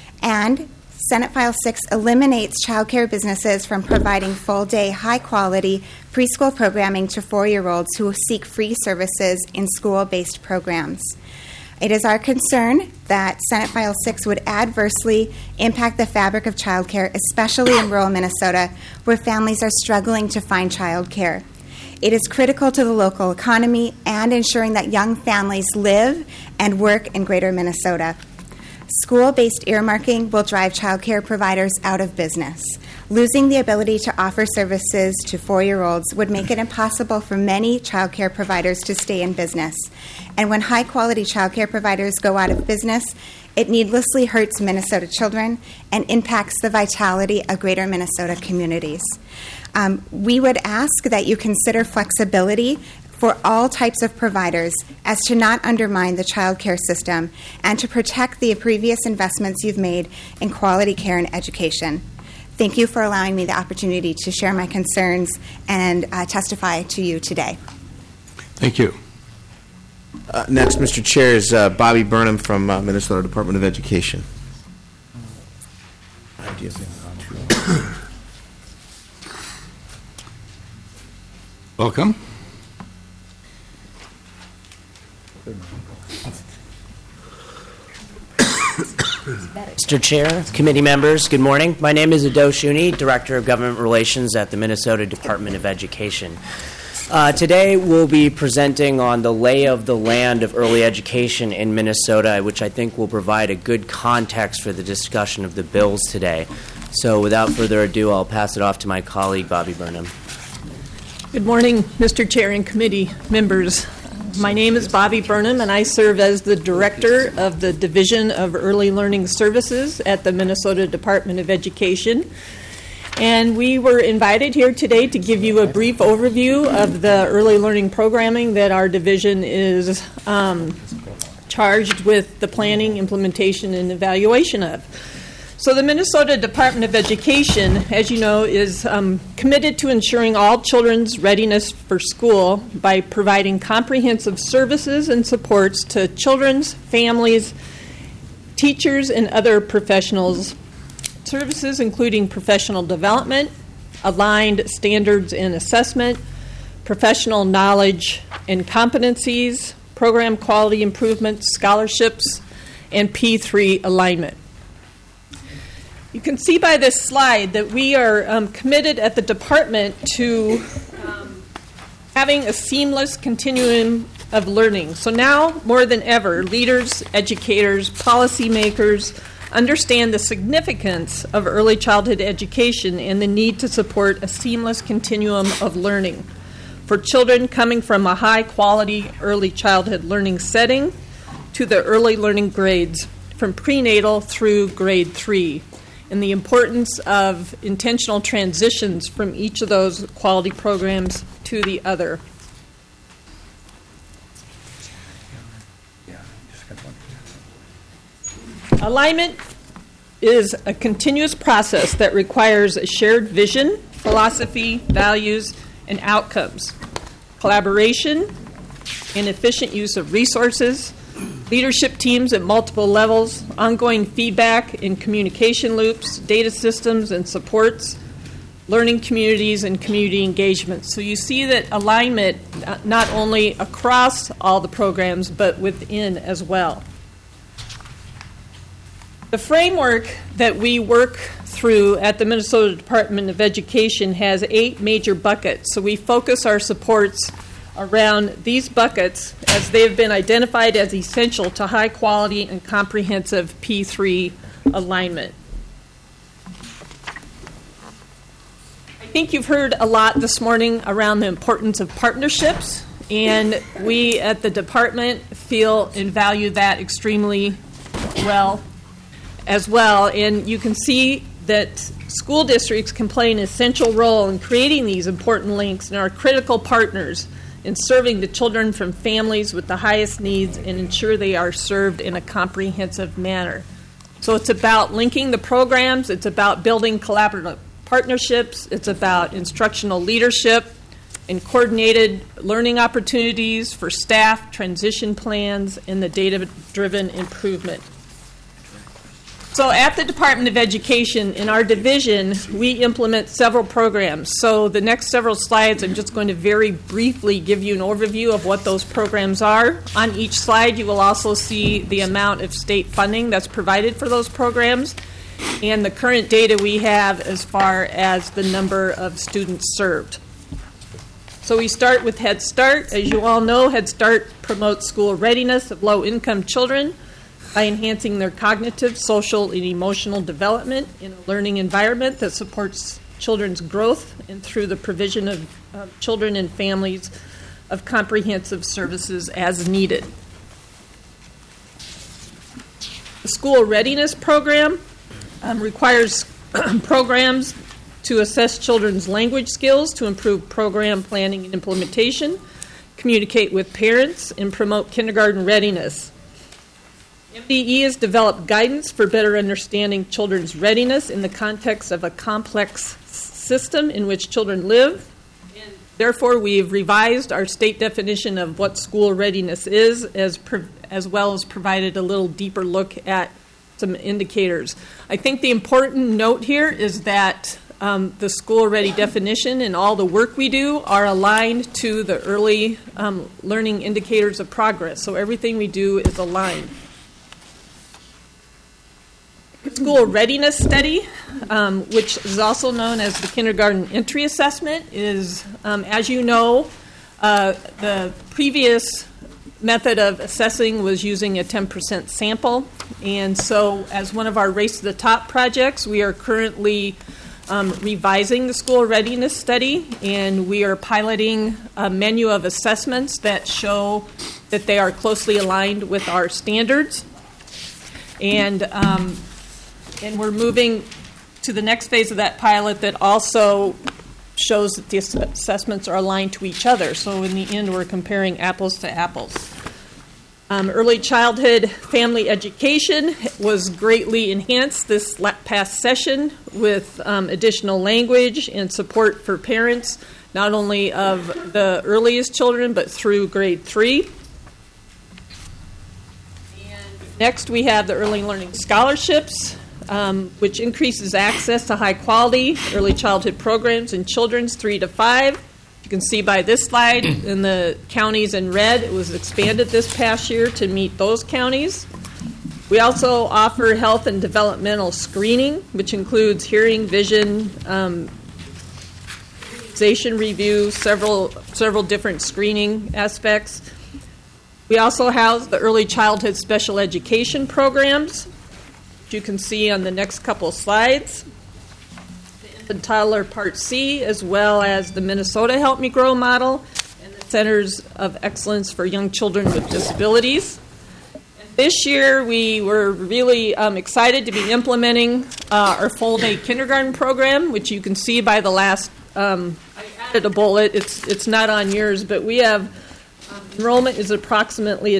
And Senate File 6 eliminates child care businesses from providing full-day, high-quality preschool programming to 4-year-olds who seek free services in school-based programs. It is our concern that Senate File 6 would adversely impact the fabric of child care, especially in rural Minnesota, where families are struggling to find child care. It is critical to the local economy and ensuring that young families live and work in greater Minnesota. School-based earmarking will drive child care providers out of business. Losing the ability to offer services to 4-year-olds would make it impossible for many child care providers to stay in business. And when high-quality child care providers go out of business, it needlessly hurts Minnesota children and impacts the vitality of greater Minnesota communities. We would ask that you consider flexibility for all types of providers as to not undermine the child care system and to protect the previous investments you've made in quality care and education. Thank you for allowing me the opportunity to share my concerns and testify to you today. Thank you. Next, Mr. Chair, is Bobby Burnham from Minnesota Department of Education. Welcome. Mr. Chair, committee members, good morning. My name is Ado Shuni, Director of Government Relations at the Minnesota Department of Education. Today we'll be presenting on the lay of the land of early education in Minnesota, which I think will provide a good context for the discussion of the bills today. So without further ado, I'll pass it off to my colleague, Bobby Burnham. Good morning, Mr. Chair and committee members. My name is Bobby Burnham, and I serve as the Director of the Division of Early Learning Services at the Minnesota Department of Education. And we were invited here today to give you a brief overview of the early learning programming that our division is charged with the planning, implementation, and evaluation of. So the Minnesota Department of Education, as you know, is committed to ensuring all children's readiness for school by providing comprehensive services and supports to children's families, teachers, and other professionals. Services including professional development, aligned standards and assessment, professional knowledge and competencies, program quality improvement, scholarships, and P3 alignment. You can see by this slide that we are committed at the department to having a seamless continuum of learning. So now, more than ever, leaders, educators, policymakers, understand the significance of early childhood education and the need to support a seamless continuum of learning for children coming from a high-quality early childhood learning setting to the early learning grades from prenatal through grade 3, and the importance of intentional transitions from each of those quality programs to the other. Alignment is a continuous process that requires a shared vision, philosophy, values, and outcomes, collaboration, and efficient use of resources, leadership teams at multiple levels, ongoing feedback and communication loops, data systems and supports, learning communities, and community engagement. So you see that alignment not only across all the programs, but within as well. The framework that we work through at the Minnesota Department of Education has 8 major buckets. So we focus our supports around these buckets as they have been identified as essential to high quality and comprehensive P3 alignment. I think you've heard a lot this morning around the importance of partnerships, and we at the department feel and value that extremely well as well. And you can see that school districts can play an essential role in creating these important links and are critical partners in serving the children from families with the highest needs and ensure they are served in a comprehensive manner. So it's about linking the programs, it's about building collaborative partnerships, it's about instructional leadership and coordinated learning opportunities for staff, transition plans, and the data-driven improvement. So at the Department of Education, in our division, we implement several programs. So the next several slides, I'm just going to very briefly give you an overview of what those programs are. On each slide, you will also see the amount of state funding that's provided for those programs and the current data we have as far as the number of students served. So we start with Head Start. As you all know, Head Start promotes school readiness of low-income children by enhancing their cognitive, social, and emotional development in a learning environment that supports children's growth and through the provision of children and families of comprehensive services as needed. The School Readiness Program requires programs to assess children's language skills, to improve program planning and implementation, communicate with parents, and promote kindergarten readiness. MDE has developed guidance for better understanding children's readiness in the context of a complex system in which children live. And therefore, we've revised our state definition of what school readiness is, as well as provided a little deeper look at some indicators. I think the important note here is that the school-ready definition and all the work we do are aligned to the early learning indicators of progress. So everything we do is aligned. School Readiness Study, which is also known as the Kindergarten Entry Assessment, is, as you know, the previous method of assessing was using a 10% sample. And so as one of our Race to the Top projects, we are currently revising the School Readiness Study, and we are piloting a menu of assessments that show that they are closely aligned with our standards. And we're moving to the next phase of that pilot that also shows that the assessments are aligned to each other. So in the end, we're comparing apples to apples. Early childhood family education was greatly enhanced this past session with additional language and support for parents, not only of the earliest children, but through grade 3. And next, we have the Early Learning Scholarships, which increases access to high-quality early childhood programs in children's 3 to 5. You can see by this slide in the counties in red, it was expanded this past year to meet those counties. We also offer health and developmental screening, which includes hearing, vision, immunization review, several different screening aspects. We also house the early childhood special education programs. you can see on the next couple slides. The Infant Toddler Part C, as well as the Minnesota Help Me Grow model and the Centers of Excellence for Young Children with Disabilities. This year, we were really excited to be implementing our full-day kindergarten program, which you can see by the last, I added a bullet, it's not on yours, but we have, enrollment is approximately at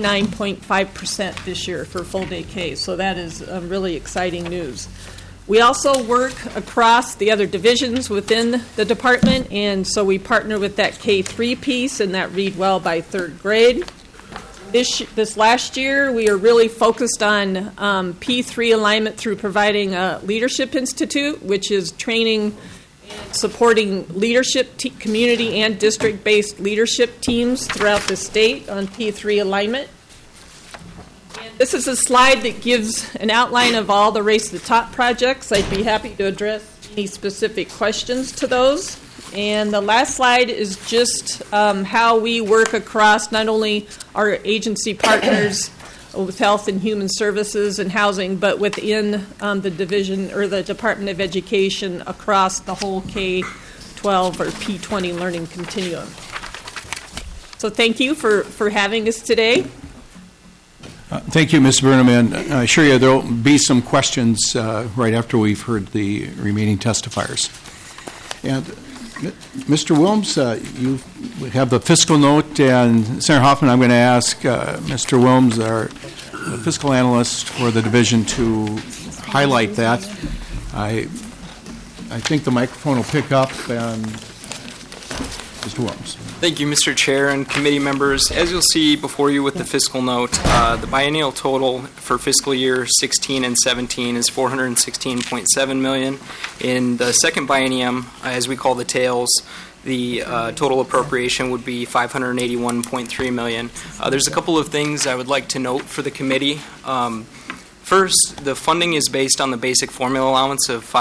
99.5% this year for full-day K, so that is really exciting news. We also work across the other divisions within the department, and so we partner with that K-3 piece and that Read Well by third grade. This last year, we are really focused on P3 alignment through providing a Leadership Institute, which is training and supporting leadership, community, and district-based leadership teams throughout the state on P3 alignment. And this is a slide that gives an outline of all the Race to the Top projects. I'd be happy to address any specific questions to those. And the last slide is just how we work across not only our agency partners with Health and Human Services and Housing, but within the division or the Department of Education across the whole K-12 or P20 learning continuum. So thank you for having us today. Thank you, Ms. Burnham, and I assure you there will be some questions right after we've heard the remaining testifiers. And Mr. Wilms, you have the fiscal note, and Senator Hoffman, I'm going to ask Mr. Wilms, our fiscal analyst for the division, to highlight that. I think the microphone will pick up, and Mr. Wilms. Thank you, Mr. Chair and committee members. As you'll see before you with the fiscal note, the biennial total for fiscal year 16 and 17 is $416.7 million. In the second biennium, as we call the tails, the total appropriation would be $581.3 million. There's a couple of things I would like to note for the committee. First, the funding is based on the basic formula allowance of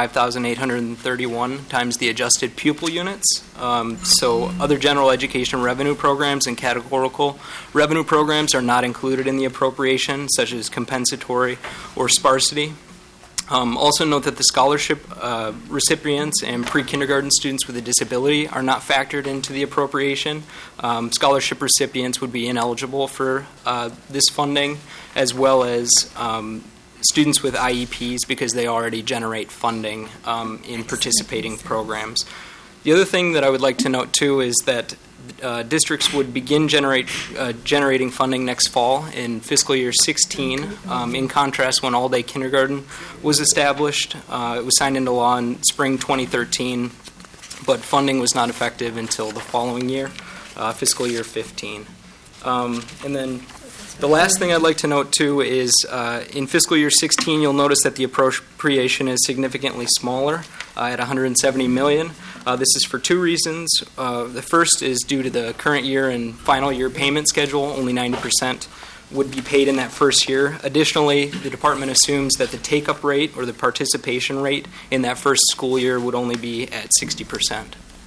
5,831 times the adjusted pupil units. So other general education revenue programs and categorical revenue programs are not included in the appropriation, such as compensatory or sparsity. Also note that the scholarship recipients and pre-kindergarten students with a disability are not factored into the appropriation. Scholarship recipients would be ineligible for this funding, as well as students with IEPs because they already generate funding in participating programs. The other thing that I would like to note, too, is that districts would begin generating funding next fall in fiscal year 16. In contrast, when all-day kindergarten was established, it was signed into law in spring 2013, but funding was not effective until the following year, fiscal year 15. And then the last thing I'd like to note, too, is in fiscal year 16, you'll notice that the appropriation is significantly smaller at $170 million. This is for two reasons. The first is due to the current year and final year payment schedule. Only 90% would be paid in that first year. Additionally, the department assumes that the take-up rate or the participation rate in that first school year would only be at 60%.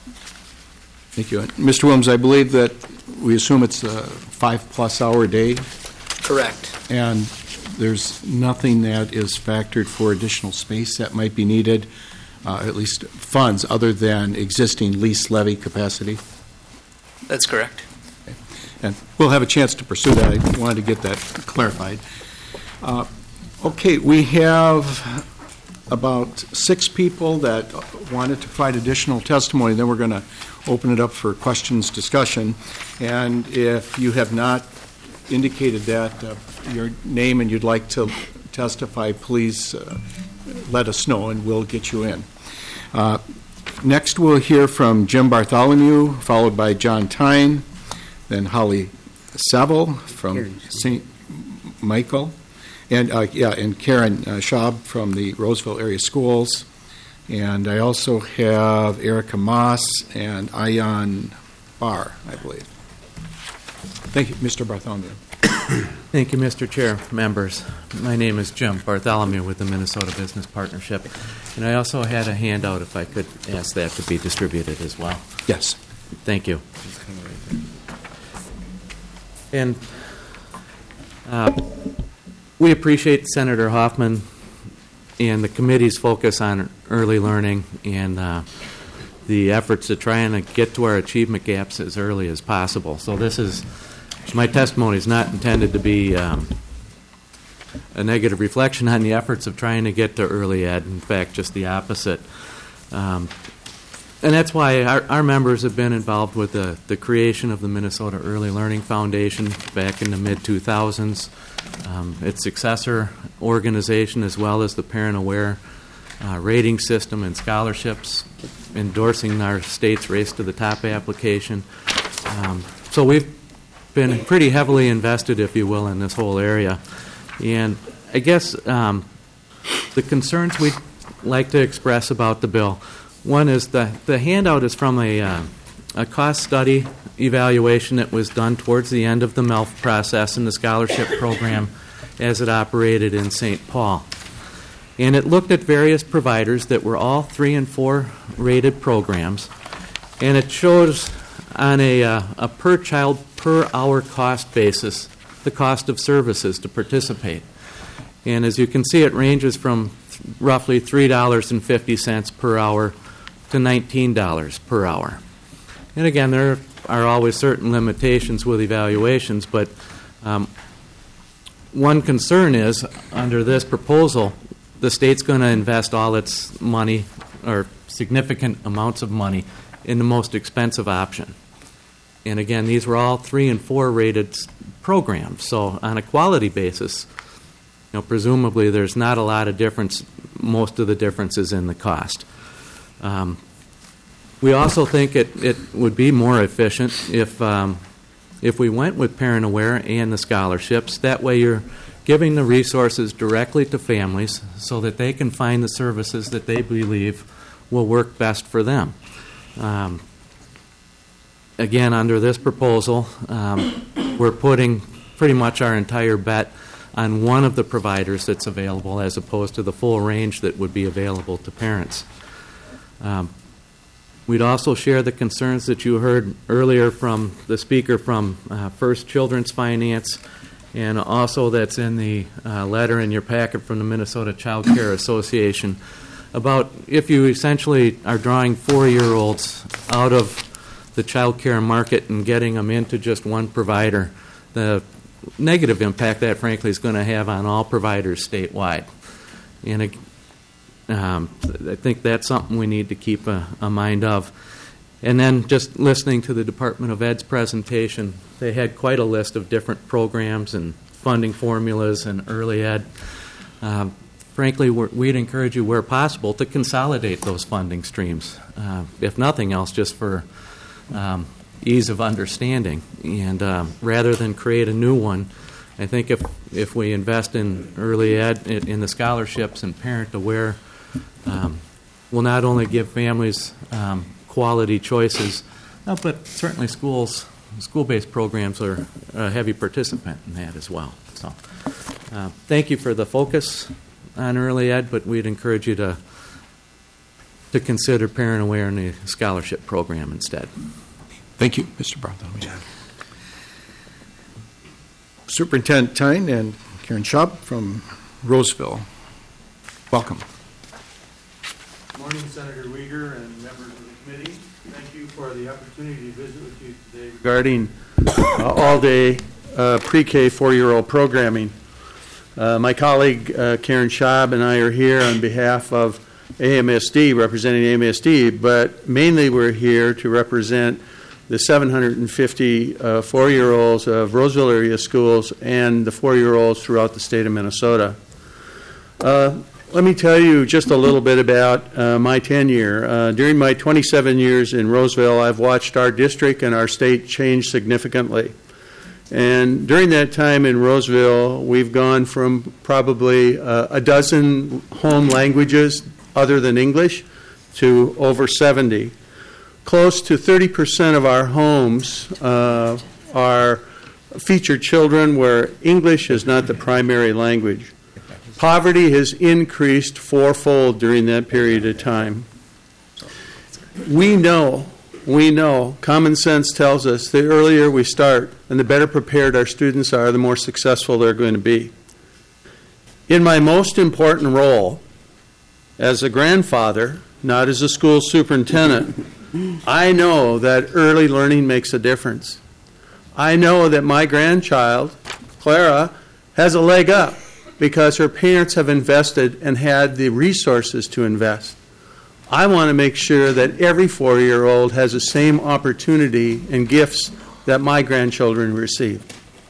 Thank you. Mr. Wilms, I believe that we assume it's a 5+ hour day? Correct. And there's nothing that is factored for additional space that might be needed, at least funds, other than existing lease levy capacity? That's correct. Okay. And we'll have a chance to pursue that. I wanted to get that clarified. Okay, we have about 6 people that wanted to provide additional testimony. Then we're going to open it up for questions, discussion. And if you have not indicated that your name and you'd like to testify, please let us know and we'll get you in. Next we'll hear from Jim Bartholomew, followed by John Tyne, then Holly Saville from St. Michael, and Karen Schaub from the Roseville Area Schools. And I also have Erica Moss and Ayan Barr, I believe. Thank you, Mr. Bartholomew. Thank you, Mr. Chair, members. My name is Jim Bartholomew with the Minnesota Business Partnership, and I also had a handout if I could ask that to be distributed as well. Yes. Thank you. And we appreciate Senator Hoffman and the committee's focus on early learning and the efforts to try and get to our achievement gaps as early as possible. So my testimony is not intended to be a negative reflection on the efforts of trying to get to early ed. In fact, just the opposite. And that's why our members have been involved with the creation of the Minnesota Early Learning Foundation back in the mid-2000s, its successor organization, as well as the Parent Aware rating system and scholarships, endorsing our state's Race to the Top application. So we've been pretty heavily invested, if you will, in this whole area. And I guess the concerns we'd like to express about the bill, one is the handout is from a cost study evaluation that was done towards the end of the MELF process in the scholarship program as it operated in St. Paul. And it looked at various providers that were all 3 and 4 rated programs, and it shows on a per child per hour cost basis the cost of services to participate. And as you can see, it ranges from roughly $3.50 per hour to $19 per hour. And again, there are always certain limitations with evaluations, but one concern is, under this proposal, the state's going to invest all its money, or significant amounts of money, in the most expensive option. And again, these were all 3 and 4 rated programs. So on a quality basis, presumably there's not a lot of difference. Most of the difference is in the cost. We also think it would be more efficient if we went with Parent Aware and the scholarships. That way you're giving the resources directly to families so that they can find the services that they believe will work best for them. Again, under this proposal, we're putting pretty much our entire bet on one of the providers that's available as opposed to the full range that would be available to parents. We'd also share the concerns that you heard earlier from the speaker from First Children's Finance, and also that's in the letter in your packet from the Minnesota Child Care Association, about if you essentially are drawing 4-year-olds out of the child care market and getting them into just one provider, the negative impact that, frankly, is going to have on all providers statewide. And I think that's something we need to keep a mind of. And then just listening to the Department of Ed's presentation, they had quite a list of different programs and funding formulas and early ed. Frankly, we'd encourage you, where possible, to consolidate those funding streams, if nothing else, just for ease of understanding. And rather than create a new one, I think if we invest in early ed, in the scholarships and Parent Aware, we'll not only give families quality choices, but certainly school-based programs are a heavy participant in that as well. So thank you for the focus on early ed, but we'd encourage you to consider Parent Aware in the scholarship program instead. Thank you, Mr. Bartholomew. Superintendent Tyne and Karen Schaub from Roseville. Welcome. Good morning, Senator Uyghur and members of the committee. Thank you for the opportunity to visit with you today regarding all-day pre-K 4-year-old programming. My colleague Karen Schaub and I are here on behalf of AMSD, representing AMSD, but mainly we're here to represent the 750 4-year-olds of Roseville area schools and the 4-year-olds throughout the state of Minnesota. Let me tell you just a little bit about my tenure. During my 27 years in Roseville, I've watched our district and our state change significantly. And during that time in Roseville, we've gone from probably a dozen home languages other than English to over 70. Close to 30% of our homes are featured children where English is not the primary language. Poverty has increased fourfold during that period of time. We know, common sense tells us the earlier we start and the better prepared our students are, the more successful they're going to be. In my most important role as a grandfather, not as a school superintendent, I know that early learning makes a difference. I know that my grandchild, Clara, has a leg up because her parents have invested and had the resources to invest. I want to make sure that every 4-year-old has the same opportunity and gifts that my grandchildren receive.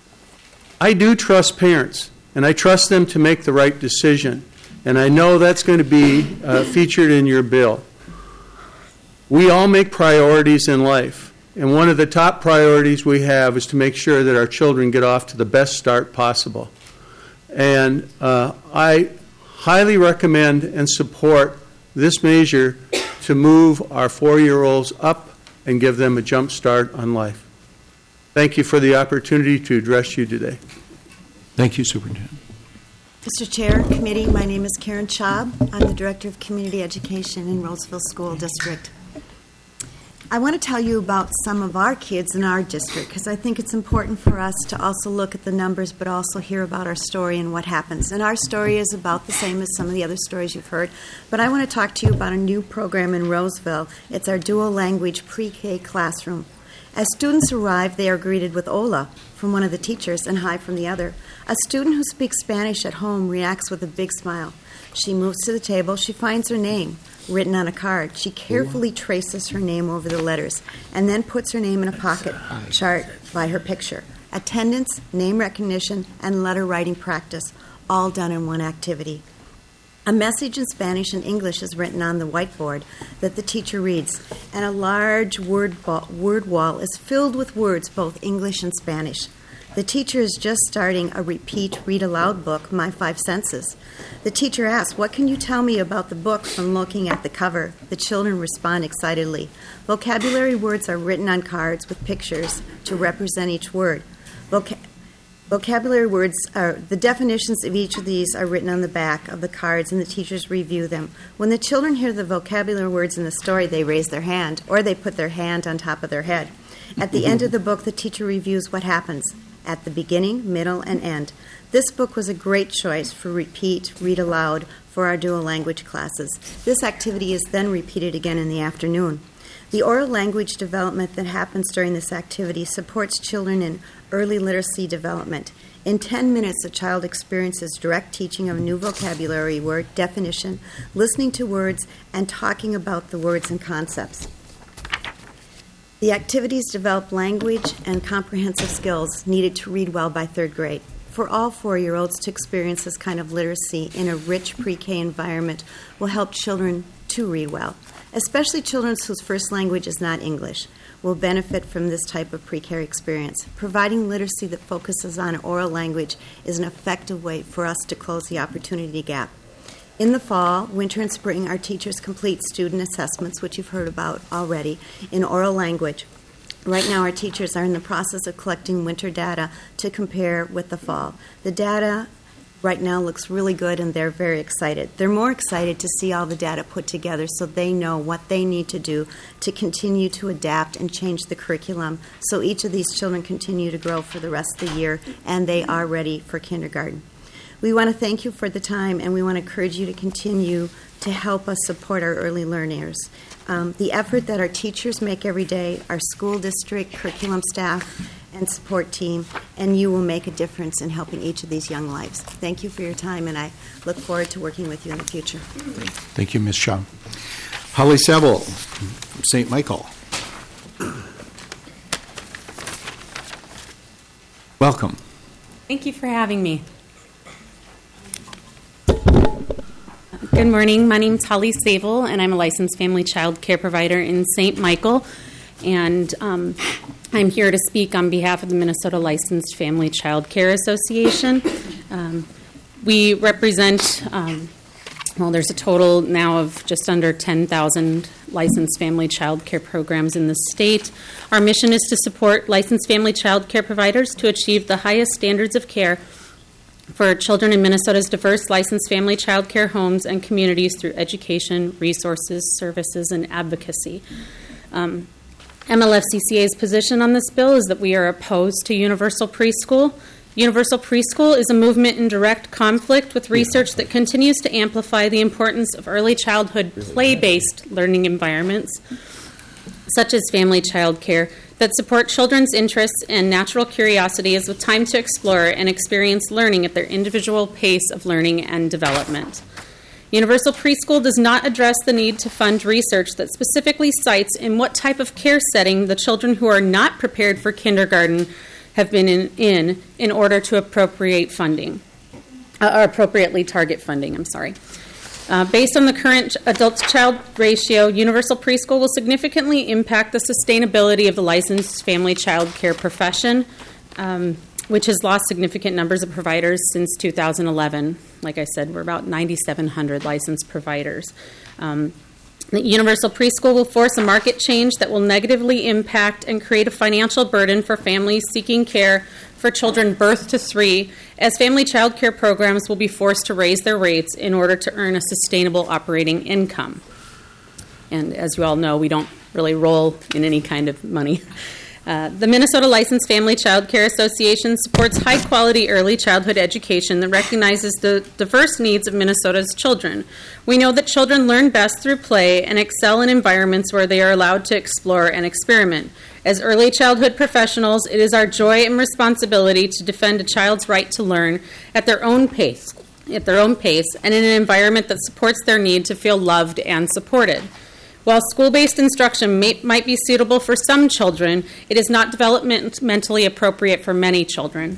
I do trust parents, and I trust them to make the right decision, and I know that's going to be featured in your bill. We all make priorities in life, and one of the top priorities we have is to make sure that our children get off to the best start possible. And I highly recommend and support this measure to move our 4-year-olds up and give them a jump start on life. Thank you for the opportunity to address you today. Thank you, Superintendent. Mr. Chair, Committee, my name is Karen Schaub. I'm the Director of Community Education in Roseville School District. I want to tell you about some of our kids in our district because I think it's important for us to also look at the numbers but also hear about our story and what happens. And our story is about the same as some of the other stories you've heard. But I want to talk to you about a new program in Roseville. It's our dual language pre-K classroom. As students arrive, they are greeted with hola from one of the teachers and hi from the other. A student who speaks Spanish at home reacts with a big smile. She moves to the table. She finds her name written on a card. She carefully traces her name over the letters and then puts her name in a pocket chart by her picture. Attendance, name recognition, and letter writing practice, all done in one activity. A message in Spanish and English is written on the whiteboard that the teacher reads, and a large word wall is filled with words, both English and Spanish. The teacher is just starting a repeat read-aloud book, My Five Senses. The teacher asks, "What can you tell me about the book from looking at the cover?" The children respond excitedly. Vocabulary words are written on cards with pictures to represent each word. Vocabulary words the definitions of each of these are written on the back of the cards, and the teachers review them. When the children hear the vocabulary words in the story, they raise their hand, or they put their hand on top of their head. At the end of the book, the teacher reviews what happens at the beginning, middle, and end. This book was a great choice for repeat, read aloud for our dual language classes. This activity is then repeated again in the afternoon. The oral language development that happens during this activity supports children in early literacy development. In 10 minutes, a child experiences direct teaching of new vocabulary, word definition, listening to words, and talking about the words and concepts. The activities develop language and comprehensive skills needed to read well by 3rd grade. For all 4-year-olds to experience this kind of literacy in a rich pre-K environment will help children to read well. Especially children whose first language is not English will benefit from this type of pre-K experience. Providing literacy that focuses on oral language is an effective way for us to close the opportunity gap. In the fall, winter, and spring, our teachers complete student assessments, which you've heard about already, in oral language. Right now, our teachers are in the process of collecting winter data to compare with the fall. The data right now looks really good, and they're very excited. They're more excited to see all the data put together so they know what they need to do to continue to adapt and change the curriculum so each of these children continue to grow for the rest of the year, and they are ready for kindergarten. We want to thank you for the time, and we want to encourage you to continue to help us support our early learners. The effort that our teachers make every day, our school district, curriculum staff, and support team, and you will make a difference in helping each of these young lives. Thank you for your time, and I look forward to working with you in the future. Thank you, Ms. Shaw. Holly Seville, St. Michael. Welcome. Thank you for having me. Good morning. My name is Holly Sable, and I'm a licensed family child care provider in St. Michael. And I'm here to speak on behalf of the Minnesota Licensed Family Child Care Association. We represent, there's a total now of just under 10,000 licensed family child care programs in the state. Our mission is to support licensed family child care providers to achieve the highest standards of care for children in Minnesota's diverse licensed family child care homes and communities through education, resources, services, and advocacy. MLFCCA's position on this bill is that we are opposed to universal preschool Universal Preschool is a movement in direct conflict with research that continues to amplify the importance of early childhood play-based learning environments, such as family child care, that support children's interests and natural curiosities with time to explore and experience learning at their individual pace of learning and development. Universal Preschool does not address the need to fund research that specifically cites in what type of care setting the children who are not prepared for kindergarten have been in order to appropriately target funding. Based on the current adult-to-child ratio, Universal Preschool will significantly impact the sustainability of the licensed family child care profession, which has lost significant numbers of providers since 2011. Like I said, we're about 9,700 licensed providers. The Universal Preschool will force a market change that will negatively impact and create a financial burden for families seeking care for children birth to 3, as family child care programs will be forced to raise their rates in order to earn a sustainable operating income. And as you all know, we don't really roll in any kind of money. The Minnesota Licensed Family Child Care Association supports high-quality early childhood education that recognizes the diverse needs of Minnesota's children. We know that children learn best through play and excel in environments where they are allowed to explore and experiment. As early childhood professionals, it is our joy and responsibility to defend a child's right to learn at their own pace, and in an environment that supports their need to feel loved and supported. While school-based instruction might be suitable for some children, it is not developmentally appropriate for many children.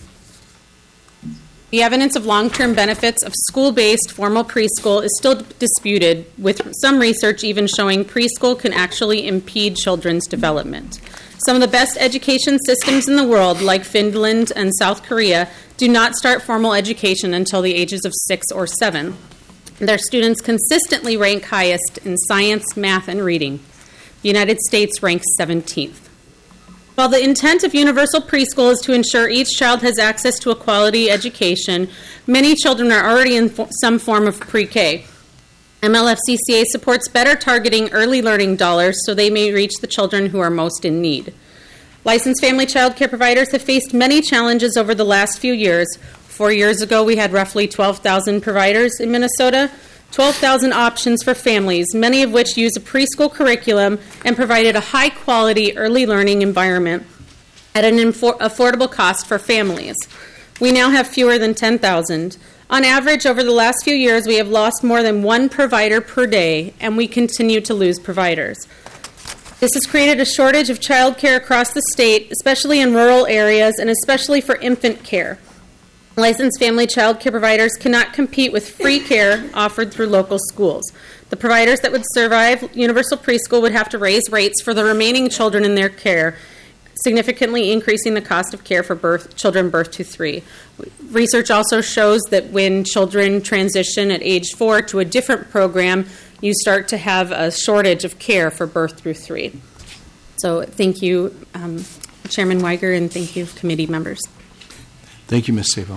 The evidence of long-term benefits of school-based formal preschool is still disputed, with some research even showing preschool can actually impede children's development. Some of the best education systems in the world, like Finland and South Korea, do not start formal education until the ages of 6 or 7. Their students consistently rank highest in science, math, and reading. The United States ranks 17th. While the intent of universal preschool is to ensure each child has access to a quality education, many children are already in some form of pre-K. MLFCCA supports better targeting early learning dollars so they may reach the children who are most in need. Licensed family child care providers have faced many challenges over the last few years. 4 years ago, we had roughly 12,000 providers in Minnesota, 12,000 options for families, many of which use a preschool curriculum and provided a high-quality early learning environment at an affordable cost for families. We now have fewer than 10,000. On average, over the last few years, we have lost more than 1 provider per day, and we continue to lose providers. This has created a shortage of child care across the state, especially in rural areas and especially for infant care. Licensed family child care providers cannot compete with free care offered through local schools. The providers that would survive universal preschool would have to raise rates for the remaining children in their care, significantly increasing the cost of care for children birth to 3. Research also shows that when children transition at age 4 to a different program, you start to have a shortage of care for birth through 3. So thank you, Chairman Weiger, and thank you, committee members. Thank you, Ms. Sabo.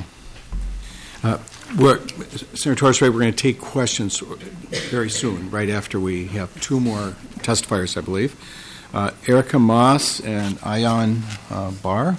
Senator Torres-Ray, we're going to take questions very soon, right after we have 2 more testifiers, I believe. Erica Moss and Ayan Barr.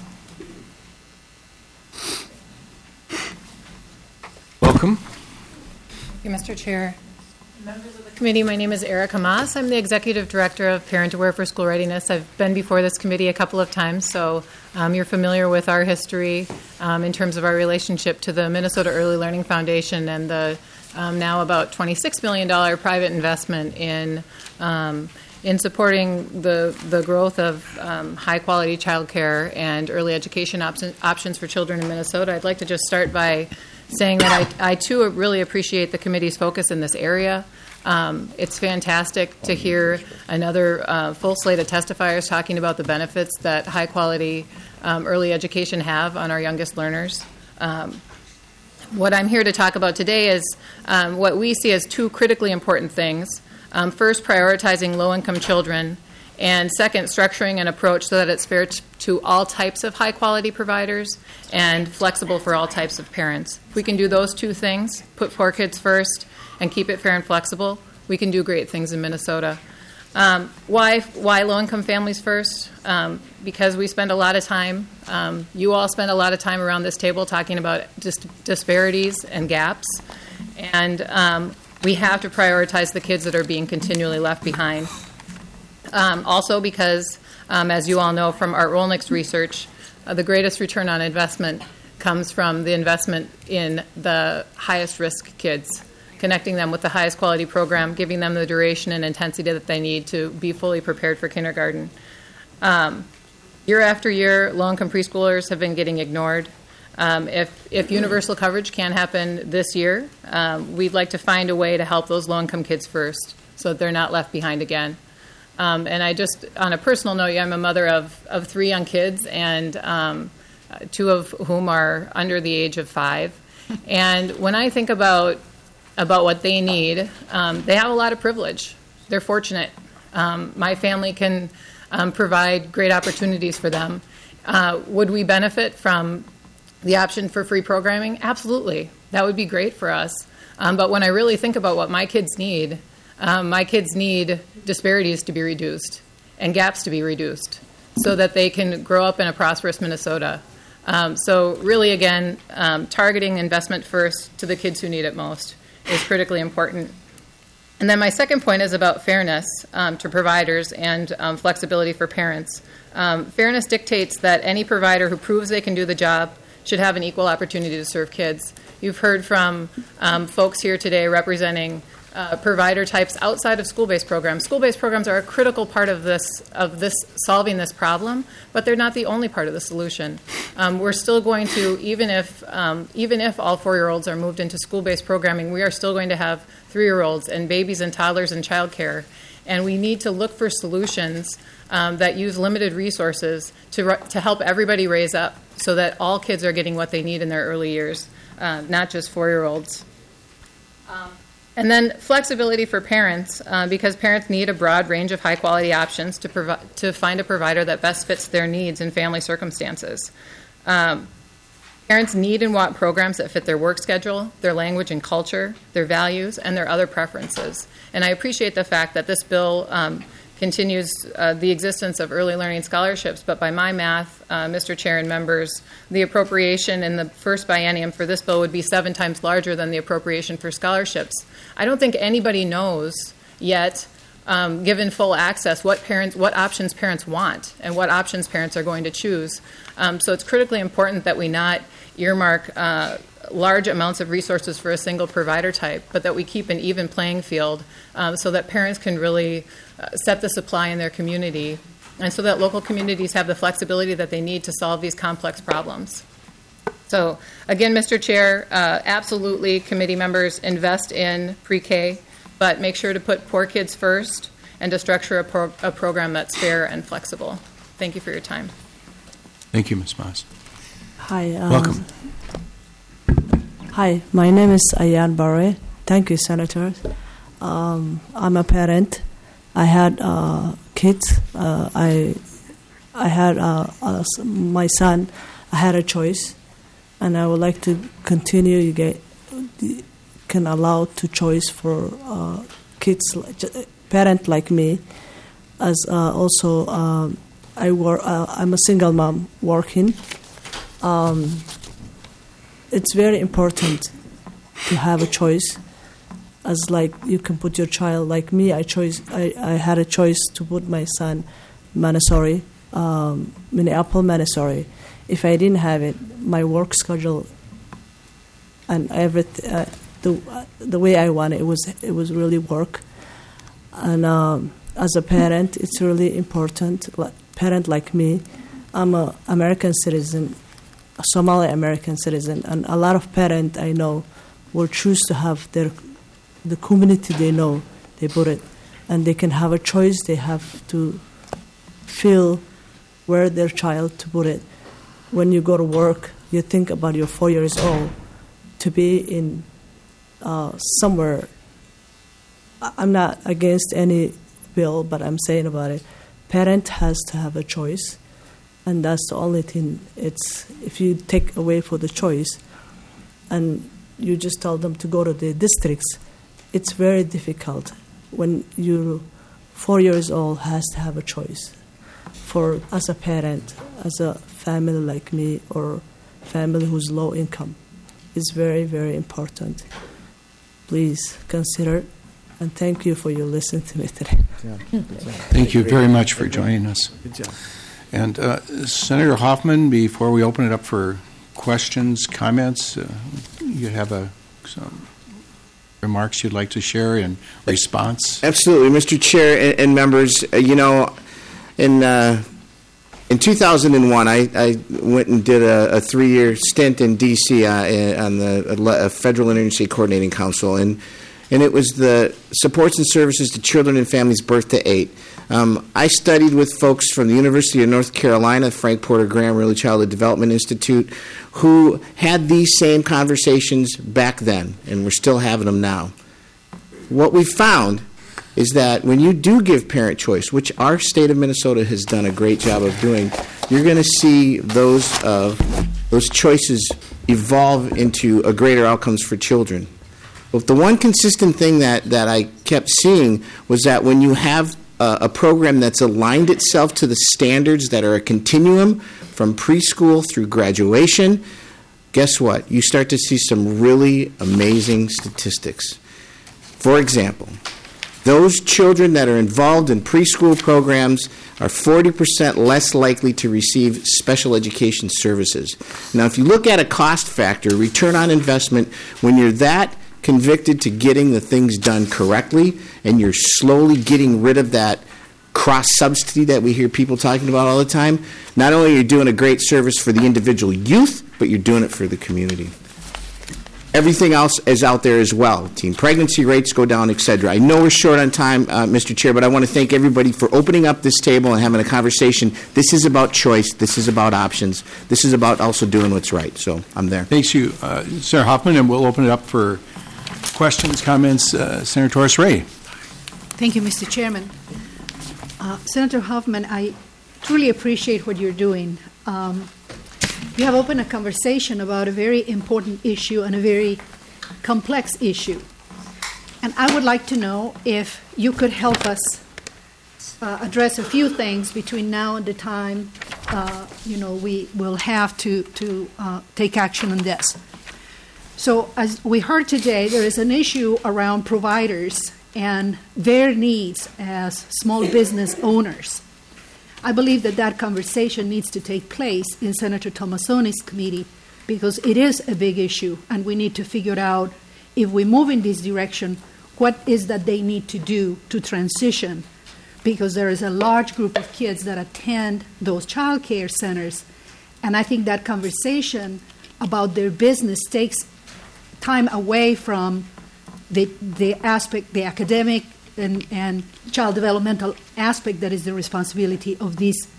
Welcome. Thank you, Mr. Chair. Members of the committee, my name is Erica Moss. I'm the Executive Director of Parent Aware for School Readiness. I've been before this committee a couple of times, so you're familiar with our history in terms of our relationship to the Minnesota Early Learning Foundation and the now about $26 million private investment in supporting the growth of high-quality child care and early education options for children in Minnesota. I'd like to just start by saying that I too really appreciate the committee's focus in this area. It's fantastic to hear another full slate of testifiers talking about the benefits that high-quality early education have on our youngest learners. What I'm here to talk about today is what we see as 2 critically important things. First, prioritizing low-income children, and second, structuring an approach so that it's fair to all types of high-quality providers and flexible for all types of parents. If we can do those 2 things, put poor kids first and keep it fair and flexible, we can do great things in Minnesota. Why low-income families first? Because we spend a lot of time, you all spend a lot of time around this table talking about disparities and gaps, and we have to prioritize the kids that are being continually left behind. Also because, as you all know from Art Rolnick's research, the greatest return on investment comes from the investment in the highest risk kids, connecting them with the highest quality program, giving them the duration and intensity that they need to be fully prepared for kindergarten. Year after year, low-income preschoolers have been getting ignored. If universal coverage can happen this year, we'd like to find a way to help those low-income kids first so that they're not left behind again. And I just, on a personal note, I'm a mother of 3 young kids, and 2 of whom are under the age of 5. And when I think about what they need, they have a lot of privilege. They're fortunate. My family can provide great opportunities for them. Would we benefit from the option for free programming? Absolutely. That would be great for us. But when I really think about what my kids need disparities to be reduced and gaps to be reduced so that they can grow up in a prosperous Minnesota. So really, again, targeting investment first to the kids who need it most is critically important. And then my second point is about fairness to providers and flexibility for parents. Fairness dictates that any provider who proves they can do the job should have an equal opportunity to serve kids. You've heard from folks here today representing provider types outside of school-based programs. School-based programs are a critical part of this solving this problem, but they're not the only part of the solution. We're still going to, even if all 4-year-olds are moved into school-based programming, we are still going to have 3-year-olds and babies and toddlers in childcare, and we need to look for solutions that use limited resources to help everybody raise up, so that all kids are getting what they need in their early years, not just 4-year-olds. And then flexibility for parents, because parents need a broad range of high-quality options to find a provider that best fits their needs and family circumstances. Parents need and want programs that fit their work schedule, their language and culture, their values, and their other preferences. And I appreciate the fact that this bill continues the existence of early learning scholarships, but by my math, Mr. Chair and members, the appropriation in the first biennium for this bill would be 7 times larger than the appropriation for scholarships. I don't think anybody knows yet, given full access, what options parents want and what options parents are going to choose. So it's critically important that we not earmark large amounts of resources for a single provider type, but that we keep an even playing field so that parents can really set the supply in their community, and so that local communities have the flexibility that they need to solve these complex problems. So again, Mr. Chair, absolutely, committee members, invest in pre-K, but make sure to put poor kids first and to structure a program that's fair and flexible. Thank you for your time. Thank you, Ms. Moss. Hi. Welcome. Hi, my name is Ayan Barre. Thank you, Senator. I'm a parent. I had kids. I had my son. I had a choice, and I would like to continue. You can allow to choice for kids, parent like me. As also, I'm a single mom working. It's very important to have a choice. As like you can put your child, like me, I had a choice to put my son Montessori, Minneapolis Montessori. If I didn't have it, my work schedule and everything, the way I want it was really work. And as a parent, it's really important. Parent like me, I'm an American citizen, a Somali American citizen, and a lot of parents I know will choose to have the community they know, they put it, and they can have a choice. They have to feel where their child to put it. When you go to work, you think about your 4 years old to be in somewhere. I'm not against any bill, but I'm saying about it. Parent has to have a choice, and that's the only thing. It's if you take away for the choice, and you just tell them to go to the districts, it's very difficult when you 4 years old has to have a choice. For as a parent, as a family like me, or family who's low income, it's very, very important. Please consider, and thank you for your listening to me today. Thank you very much for joining us. Good job. And Senator Hoffman, before we open it up for questions, comments, you have some remarks you'd like to share in response? Absolutely, Mr. Chair and members. In 2001, I went and did a 3-year stint in D.C. On the Federal Interagency Coordinating Council, and it was the supports and services to children and families birth to 8. I studied with folks from the University of North Carolina, Frank Porter Graham Early Childhood Development Institute, who had these same conversations back then, and we're still having them now. What we found is that when you do give parent choice, which our state of Minnesota has done a great job of doing, you're going to see those choices evolve into a greater outcomes for children. But the one consistent thing that I kept seeing was that when you have a program that's aligned itself to the standards that are a continuum from preschool through graduation, guess what? You start to see some really amazing statistics. For example, those children that are involved in preschool programs are 40% less likely to receive special education services. Now, if you look at a cost factor, return on investment, when you're that convicted to getting the things done correctly and you're slowly getting rid of that cross-subsidy that we hear people talking about all the time, not only are you doing a great service for the individual youth, but you're doing it for the community. Everything else is out there as well. Teen pregnancy rates go down, et cetera. I know we're short on time, Mr. Chair, but I want to thank everybody for opening up this table and having a conversation. This is about choice. This is about options. This is about also doing what's right. So I'm there. Thanks you, Senator Hoffman, and we'll open it up for questions, comments. Senator Torres Ray. Thank you, Mr. Chairman. Senator Hoffman, I truly appreciate what you're doing. You have opened a conversation about a very important issue and a very complex issue. And I would like to know if you could help us address a few things between now and the time we will have to take action on this. So as we heard today, there is an issue around providers and their needs as small business owners. I believe that conversation needs to take place in Senator Tomassoni's committee because it is a big issue, and we need to figure out, if we move in this direction, what is that they need to do to transition, because there is a large group of kids that attend those child care centers, and I think that conversation about their business takes time away from the aspect, the academic and child developmental aspect that is the responsibility of these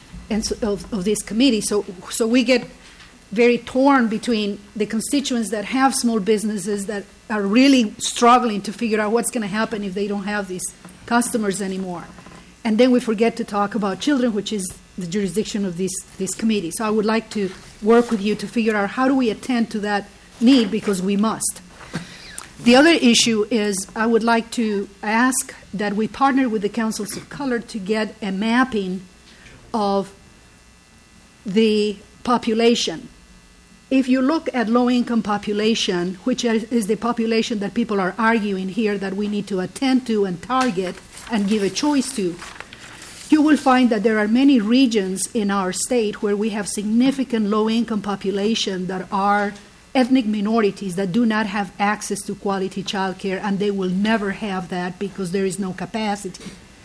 of this committee. So we get very torn between the constituents that have small businesses that are really struggling to figure out what's going to happen if they don't have these customers anymore. And then we forget to talk about children, which is the jurisdiction of this committee. So I would like to work with you to figure out how do we attend to that need, because we must. The other issue is I would like to ask that we partner with the Councils of Color to get a mapping of the population. If you look at low-income population, which is the population that people are arguing here that we need to attend to and target and give a choice to, you will find that there are many regions in our state where we have significant low-income population that are ethnic minorities that do not have access to quality child care, and they will never have that because there is no capacity.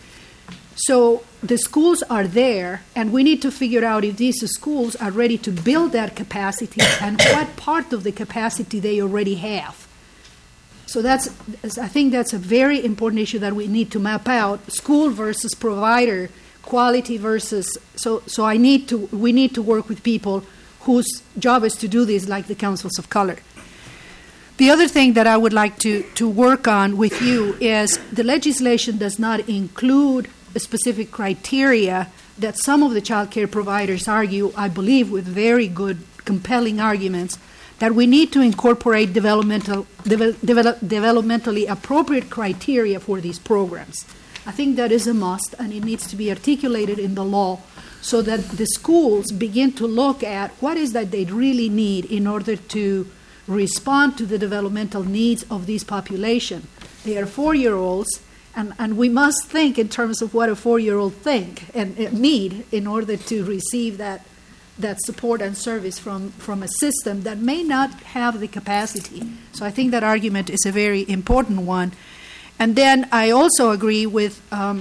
So the schools are there, and we need to figure out if these schools are ready to build that capacity and what part of the capacity they already have. So I think that's a very important issue that we need to map out: school versus provider, quality versus. So we need to work with people whose job is to do this, like the Councils of Color. The other thing that I would like to work on with you is the legislation does not include a specific criteria that some of the child care providers argue, I believe with very good, compelling arguments, that we need to incorporate developmentally appropriate criteria for these programs. I think that is a must, and it needs to be articulated in the law so that the schools begin to look at what is that they really need in order to respond to the developmental needs of this population. They are 4-year-olds, and we must think in terms of what a 4-year-old think and need in order to receive that support and service from a system that may not have the capacity. So I think that argument is a very important one. And then I also agree with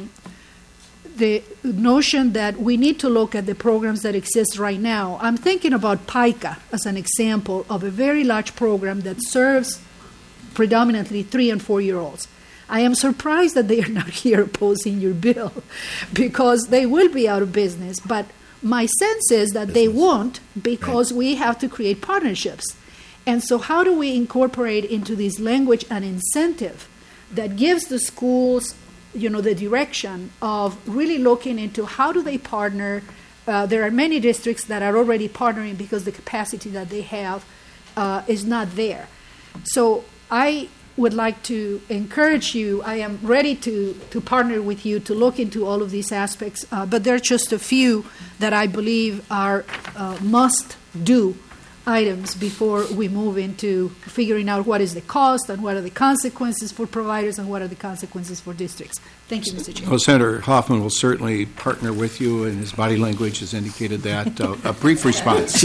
the notion that we need to look at the programs that exist right now. I'm thinking about PICA as an example of a very large program that serves predominantly 3- and 4-year-olds. I am surprised that they are not here opposing your bill because they will be out of business. But my sense is that they won't because we have to create partnerships. And so how do we incorporate into this language an incentive that gives the schools the direction of really looking into how do they partner. There are many districts that are already partnering because the capacity that they have is not there. So I would like to encourage you. I am ready to partner with you to look into all of these aspects, but there are just a few that I believe are must-do items before we move into figuring out what is the cost and what are the consequences for providers and what are the consequences for districts. Thank you, Mr. Chair. Well, Senator Hoffman will certainly partner with you, and his body language has indicated that. A brief response.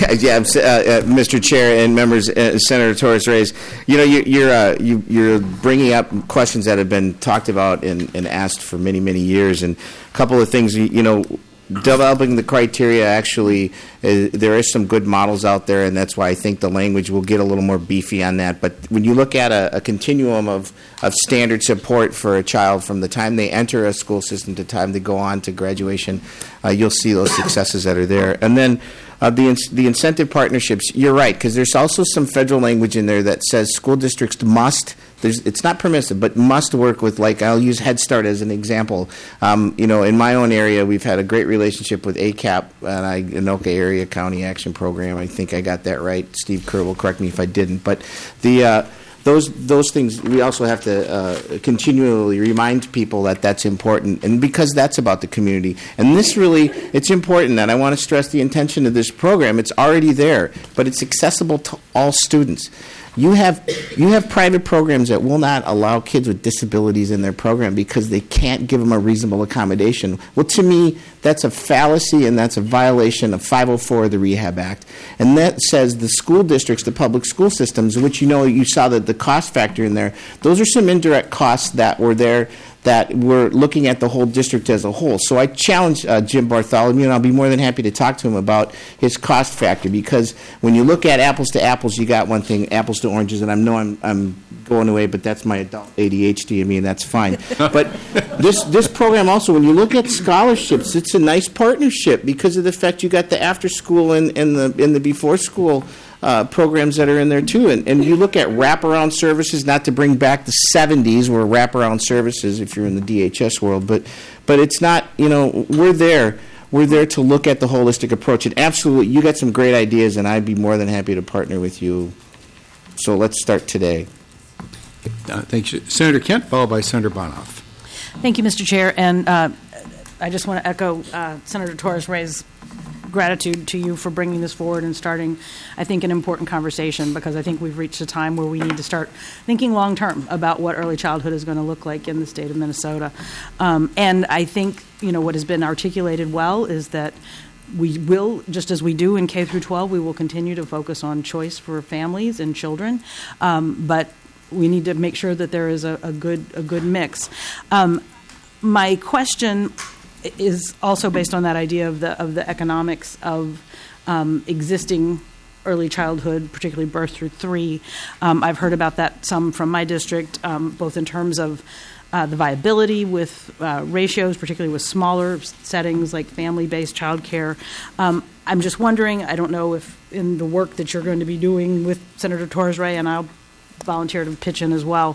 Mr. Chair and members, Senator Torres-Reyes, you're bringing up questions that have been talked about and asked for many, many years, and a couple of things, developing the criteria, actually, there is some good models out there, and that's why I think the language will get a little more beefy on that. But when you look at a continuum of standard support for a child from the time they enter a school system to the time they go on to graduation, you'll see those successes that are there. And then the incentive partnerships, you're right, because there's also some federal language in there that says school districts must, it's not permissive, but must work with, like, I'll use Head Start as an example. In my own area, we've had a great relationship with ACAP, and Anoka Area County Action Program. I think I got that right. Steve Kerr will correct me if I didn't. But those things, we also have to continually remind people that that's important, and because that's about the community. And this really, it's important, and I want to stress the intention of this program. It's already there, but it's accessible to all students. You have private programs that will not allow kids with disabilities in their program because they can't give them a reasonable accommodation. Well, to me, that's a fallacy, and that's a violation of 504 of the Rehab Act. And that says the school districts, the public school systems, which you saw the cost factor in there, those are some indirect costs that were there that we're looking at the whole district as a whole. So I challenge Jim Bartholomew, and I'll be more than happy to talk to him about his cost factor, because when you look at apples to apples, you got one thing, apples to oranges, and I know I'm going away, but that's my adult ADHD in me, and that's fine. But this program also, when you look at scholarships, it's a nice partnership because of the fact you got the after school and the before school programs that are in there too, and you look at wraparound services, not to bring back the 70s where wraparound services, if you're in the DHS world, but it's not, we're there to look at the holistic approach, and absolutely, you got some great ideas, and I'd be more than happy to partner with you. So let's start today. Thank you. Senator Kent, followed by Senator Bonhoff. Thank you, Mr. Chair, and I just want to echo Senator Torres-Reyes' gratitude to you for bringing this forward and starting, I think, an important conversation, because I think we've reached a time where we need to start thinking long-term about what early childhood is going to look like in the state of Minnesota. And I think, what has been articulated well is that we will, just as we do in K through 12, we will continue to focus on choice for families and children, but we need to make sure that there is a good mix. My question is also based on that idea of the economics of existing early childhood, particularly birth through 3. I've heard about that some from my district, both in terms of the viability with ratios, particularly with smaller settings like family-based child care. I'm just wondering, I don't know if in the work that you're going to be doing with Senator Torres-Reyes, and I'll volunteer to pitch in as well,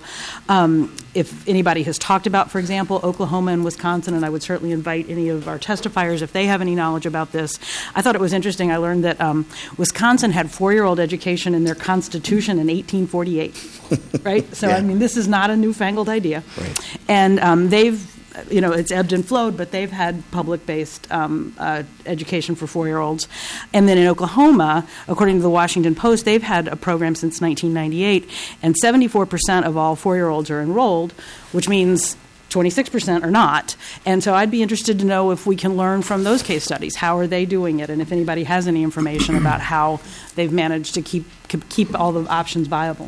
if anybody has talked about, for example, Oklahoma and Wisconsin, and I would certainly invite any of our testifiers if they have any knowledge about this. I thought it was interesting. I learned that Wisconsin had 4-year-old education in their constitution in 1848, right? So, yeah. I mean, this is not a newfangled idea. Right. And they've it's ebbed and flowed, but they've had public-based education for 4-year-olds. And then in Oklahoma, according to the Washington Post, they've had a program since 1998, and 74% of all 4-year-olds are enrolled, which means 26% are not. And so I'd be interested to know if we can learn from those case studies. How are they doing it? And if anybody has any information about how they've managed to keep all the options viable.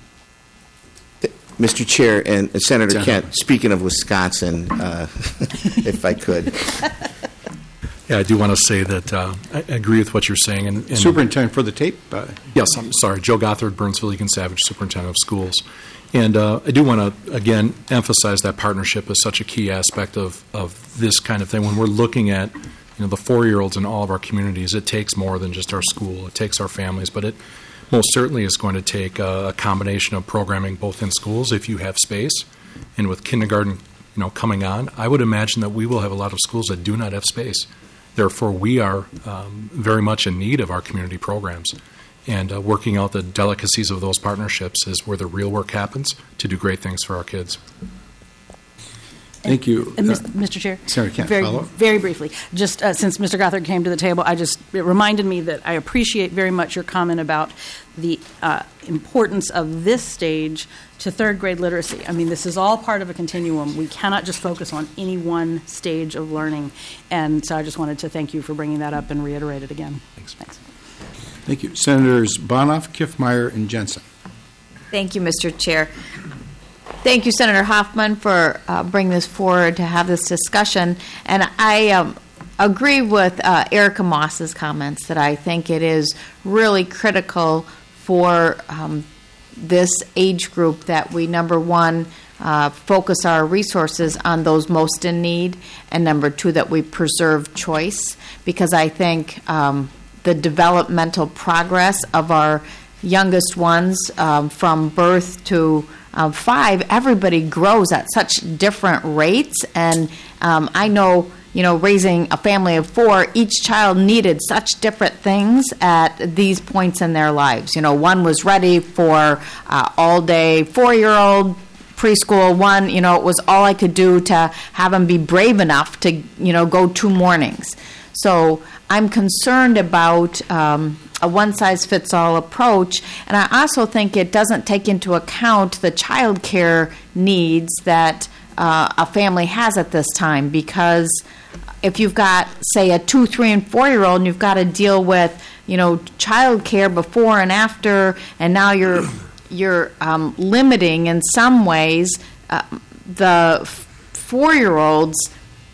Mr. Chair and Senator Kent, speaking of Wisconsin, if I could. Yeah, I do want to say that I agree with what you're saying. And Superintendent, for the tape. Yes, I'm sorry. Joe Gothard, Burnsville, Egan Savage, Superintendent of Schools. And I do want to, again, emphasize that partnership is such a key aspect of this kind of thing. When we're looking at the 4-year-olds in all of our communities, it takes more than just our school. It takes our families, but it most certainly is going to take a combination of programming both in schools if you have space, and with kindergarten coming on, I would imagine that we will have a lot of schools that do not have space. Therefore, we are very much in need of our community programs. And working out the delicacies of those partnerships is where the real work happens to do great things for our kids. Thank you. Mr. Chair? Senator Kent, follow-up? Very briefly, just since Mr. Gothard came to the table, it reminded me that I appreciate very much your comment about the importance of this stage to third grade literacy. I mean, this is all part of a continuum. We cannot just focus on any one stage of learning. And so I just wanted to thank you for bringing that up and reiterate it again. Thanks. Thank you. Senators Bonoff, Kiffmeyer, and Jensen. Thank you, Mr. Chair. Thank you, Senator Hoffman, for bringing this forward to have this discussion. And I agree with Erica Moss's comments that I think it is really critical for this age group that we, number one, focus our resources on those most in need, and number two, that we preserve choice, because I think the developmental progress of our youngest ones from birth to 5, everybody grows at such different rates, and I know, raising a family of 4, each child needed such different things at these points in their lives. One was ready for all-day 4-year-old preschool. One, it was all I could do to have him be brave enough to, go 2 mornings. So I'm concerned about a one-size-fits-all approach, and I also think it doesn't take into account the child care needs that a family has at this time, because if you've got, say, a 2, 3, and 4-year-old, and you've got to deal with, child care before and after, and now you're limiting in some ways the 4-year-old's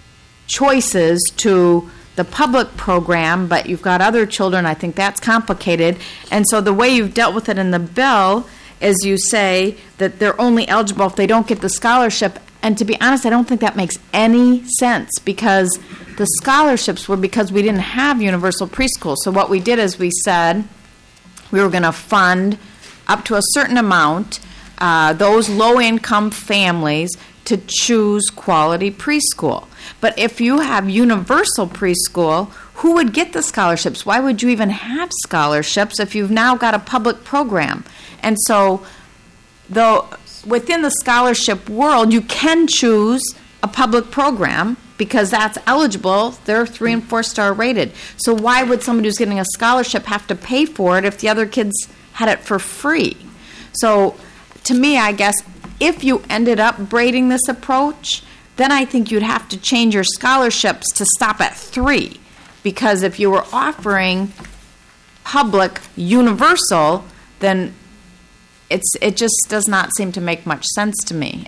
choices to the public program, but you've got other children. I think that's complicated. And so the way you've dealt with it in the bill is you say that they're only eligible if they don't get the scholarship. And to be honest, I don't think that makes any sense, because the scholarships were because we didn't have universal preschool. So what we did is we said we were going to fund up to a certain amount those low-income families to choose quality preschool. But if you have universal preschool, who would get the scholarships? Why would you even have scholarships if you've now got a public program? And so, though within the scholarship world, you can choose a public program because that's eligible. They're 3- and 4-star rated. So why would somebody who's getting a scholarship have to pay for it if the other kids had it for free? So to me, I guess, if you ended up braiding this approach, then I think you'd have to change your scholarships to stop at 3. Because if you were offering public universal, then it just does not seem to make much sense to me.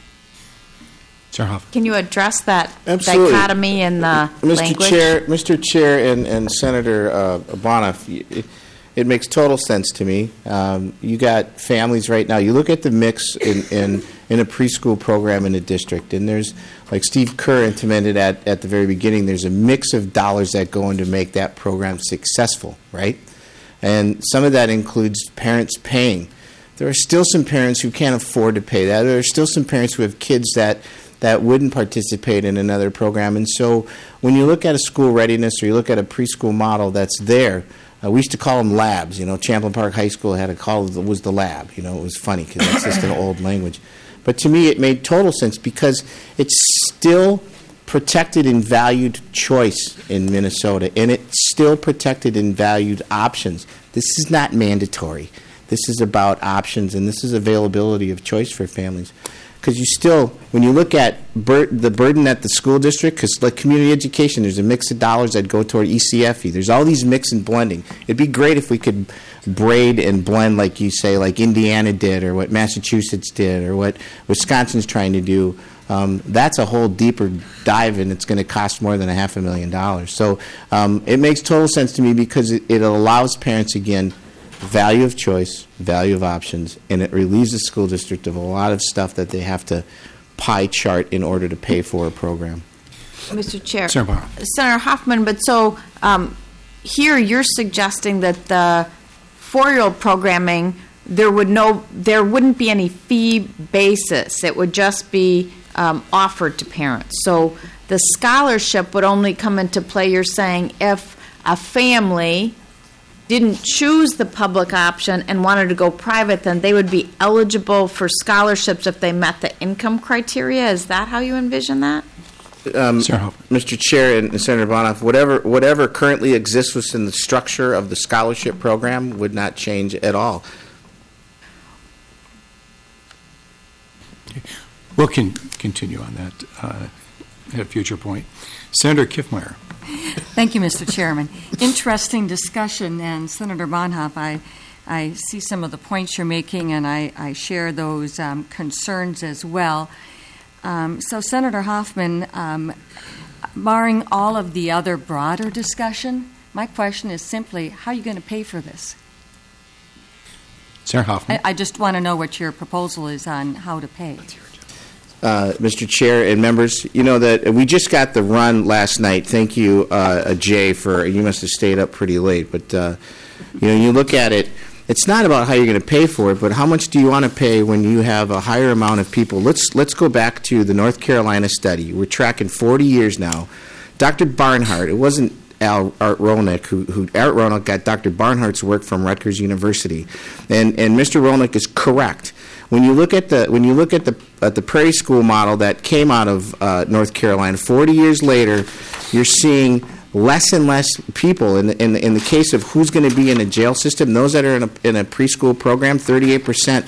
Can you address that dichotomy in the language? Mr. Chair and Senator Bonoff, it makes total sense to me. You got families right now. You look at the mix in a preschool program in a district, and there's, like Steve Kerr intimated at the very beginning, there's a mix of dollars that go in to make that program successful, right? And some of that includes parents paying. There are still some parents who can't afford to pay that. There are still some parents who have kids that wouldn't participate in another program. And so when you look at a school readiness or you look at a preschool model that's there, we used to call them labs. Champlain Park High School had a call, was the lab. It was funny because that's just an old language. But to me, it made total sense because it's still protected and valued choice in Minnesota, and it's still protected and valued options. This is not mandatory. This is about options, and this is availability of choice for families. Because you still, when you look at the burden at the school district, because like community education, there's a mix of dollars that go toward ECFE. There's all these mix and blending. It'd be great if we could braid and blend, like you say, like Indiana did, or what Massachusetts did, or what Wisconsin's trying to do. That's a whole deeper dive, and it's going to cost more than $500,000. So it makes total sense to me because it allows parents, again, value of choice, value of options, and it relieves the school district of a lot of stuff that they have to pie chart in order to pay for a program. Mr. Chair. Senator Senator Hoffman, but so here you're suggesting that the 4-year-old programming, there wouldn't be any fee basis. It would just be offered to parents. So the scholarship would only come into play, you're saying, if a family didn't choose the public option and wanted to go private, then they would be eligible for scholarships if they met the income criteria. Is that how you envision that? Mr. Chair and Senator Bonoff, whatever currently exists within the structure of the scholarship program would not change at all. We'll continue on that at a future point. Senator Kiffmeyer. Thank you, Mr. Chairman. Interesting discussion, and Senator Bonhoeff, I see some of the points you're making, and I share those concerns as well. So, Senator Hoffman, barring all of the other broader discussion, my question is simply, how are you going to pay for this? Senator Hoffman. I just want to know what your proposal is on how to pay. Mr. Chair and members, you know that we just got the run last night. Thank you, Jay, you must have stayed up pretty late. But, you look at it, it's not about how you're going to pay for it, but how much do you want to pay when you have a higher amount of people. Let's go back to the North Carolina study. We're tracking 40 years now. Dr. Barnhart, it wasn't Art Rolnick, who Art Rolnick got Dr. Barnhart's work from Rutgers University. And Mr. Rolnick is correct. When you look at the Prairie School model that came out of North Carolina, 40 years later, you're seeing less and less people. In the case of who's going to be in a jail system, those that are in a preschool program, 38%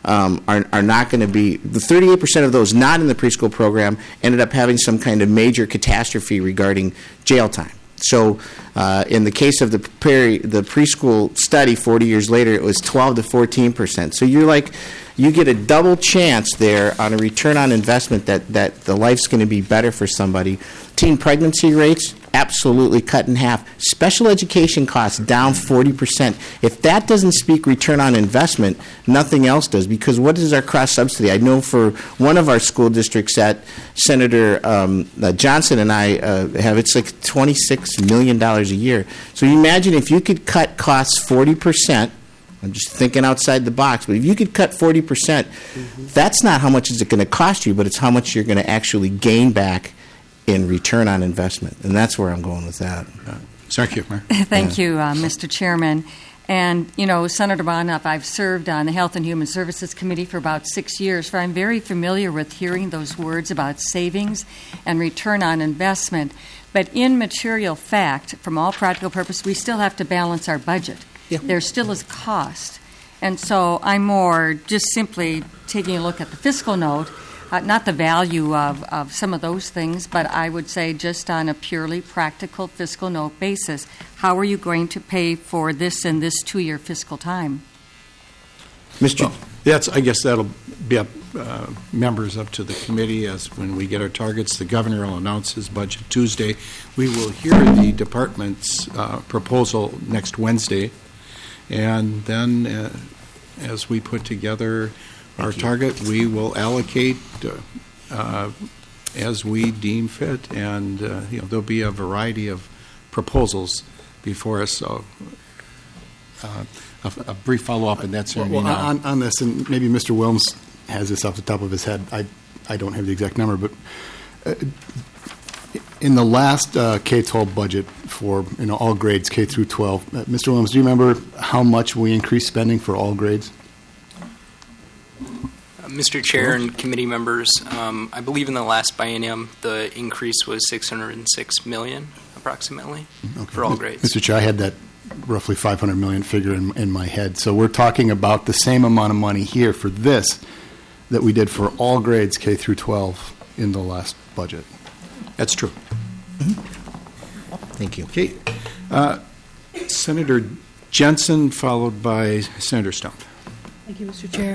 are not going to be. The 38% of those not in the preschool program ended up having some kind of major catastrophe regarding jail time. So in the case of the preschool study 40 years later, it was 12 to 14%. So you get a double chance there on a return on investment that the life's going to be better for somebody. Teen pregnancy rates, absolutely cut in half. Special education costs down 40%. If that doesn't speak return on investment, nothing else does, because what is our cross-subsidy? I know for one of our school districts that Senator Johnson and I have, it's like $26 million a year. So you imagine if you could cut costs 40%, I'm just thinking outside the box, but if you could cut 40%, that's not how much is it going to cost you, but it's how much you're going to actually gain back in return on investment. And that's where I'm going with that. Thank you, Mayor. Thank you, Mr. Chairman. And, Senator Bonhoeff, I've served on the Health and Human Services Committee for about 6 years, so I'm very familiar with hearing those words about savings and return on investment. But in material fact, from all practical purposes, we still have to balance our budget. Yeah. There still is cost. And so I'm more just simply taking a look at the fiscal note, not the value of some of those things, but I would say just on a purely practical fiscal note basis, how are you going to pay for this in this 2-year fiscal time? Well, I guess that'll be up, members up to the committee as when we get our targets. The governor will announce his budget Tuesday. We will hear the department's proposal next Wednesday. And then as we put together our target, we will allocate as we deem fit, and there'll be a variety of proposals before us. So, a brief follow-up, and that's on this, and maybe Mr. Wilms has this off the top of his head. I don't have the exact number, but in the last K-12 budget for all grades K through 12, Mr. Wilms, do you remember how much we increased spending for all grades? Mr. Chair and committee members, I believe in the last biennium, the increase was $606 million, approximately, for all grades. Mr. Chair, I had that roughly $500 million figure in my head. So we're talking about the same amount of money here for this that we did for all grades K through 12 in the last budget. That's true. Thank you. Okay. Senator Jensen, followed by Senator Stumpf. Thank you, Mr. Chair.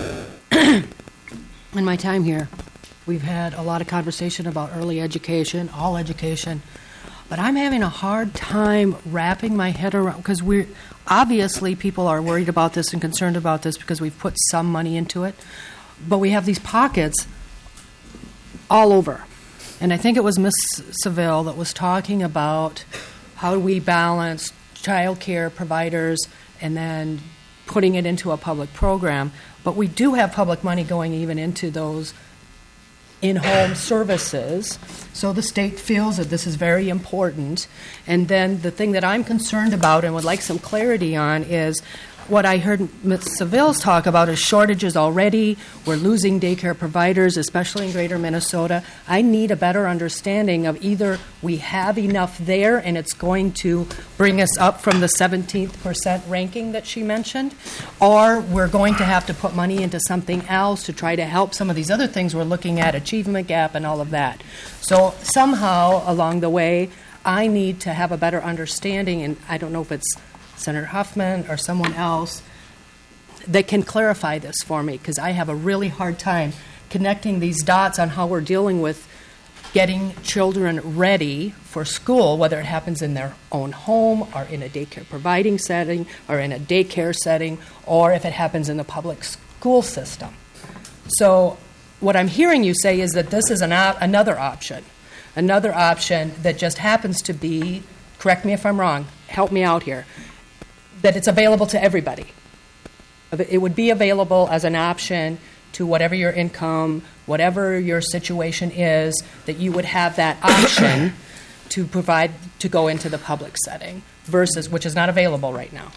In my time here, we've had a lot of conversation about early education, all education, but I'm having a hard time wrapping my head around, because obviously people are worried about this and concerned about this because we've put some money into it, but we have these pockets all over. And I think it was Ms. Seville that was talking about how do we balance child care providers and then putting it into a public program. But we do have public money going even into those in-home services. So the state feels that this is very important. And then the thing that I'm concerned about and would like some clarity on is what I heard Ms. Seville's talk about is shortages already. We're losing daycare providers, especially in greater Minnesota. I need a better understanding of either we have enough there and it's going to bring us up from the 17th% ranking that she mentioned, or we're going to have to put money into something else to try to help some of these other things we're looking at, achievement gap and all of that. So somehow along the way, I need to have a better understanding, and I don't know if it's Senator Huffman or someone else that can clarify this for me, because I have a really hard time connecting these dots on how we're dealing with getting children ready for school, whether it happens in their own home or in a daycare providing setting or in a daycare setting, or if it happens in the public school system. So what I'm hearing you say is that this is another option that just happens to be, correct me if I'm wrong, help me out here, that it's available to everybody. It would be available as an option to whatever your income, whatever your situation is, that you would have that option to provide to go into the public setting, versus which is not available right now.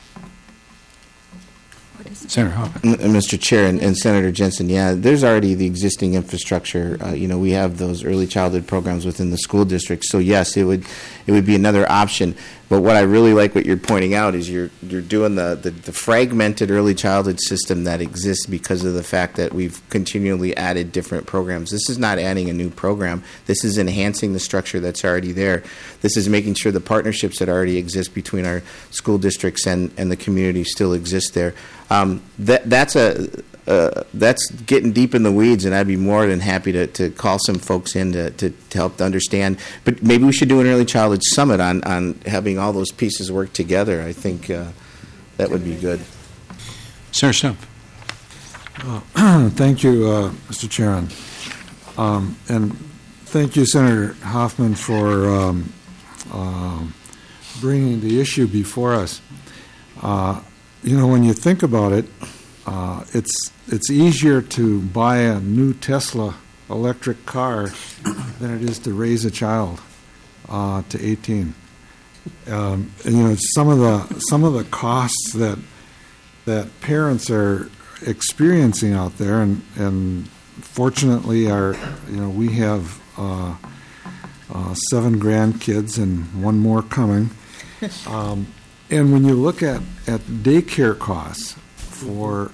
Senator Hoffman. Mr. Chair and Senator Jensen, yeah, there's already the existing infrastructure. We have those early childhood programs within the school district. So yes, it would be another option. But what I really like what you're pointing out is you're doing the fragmented early childhood system that exists because of the fact that we've continually added different programs. This is not adding a new program. This is enhancing the structure that's already there. This is making sure the partnerships that already exist between our school districts and the community still exist there. That's getting deep in the weeds, and I'd be more than happy to call some folks in to help to understand. But maybe we should do an early childhood summit on having all those pieces work together. I think that would be good. Senator Stumpf. Thank you, Mr. Chairman. And thank you, Senator Hoffman, for bringing the issue before us. When you think about it, it's easier to buy a new Tesla electric car than it is to raise a child to 18. Some of the costs that parents are experiencing out there, and fortunately, we have 7 grandkids and one more coming. And when you look at daycare costs for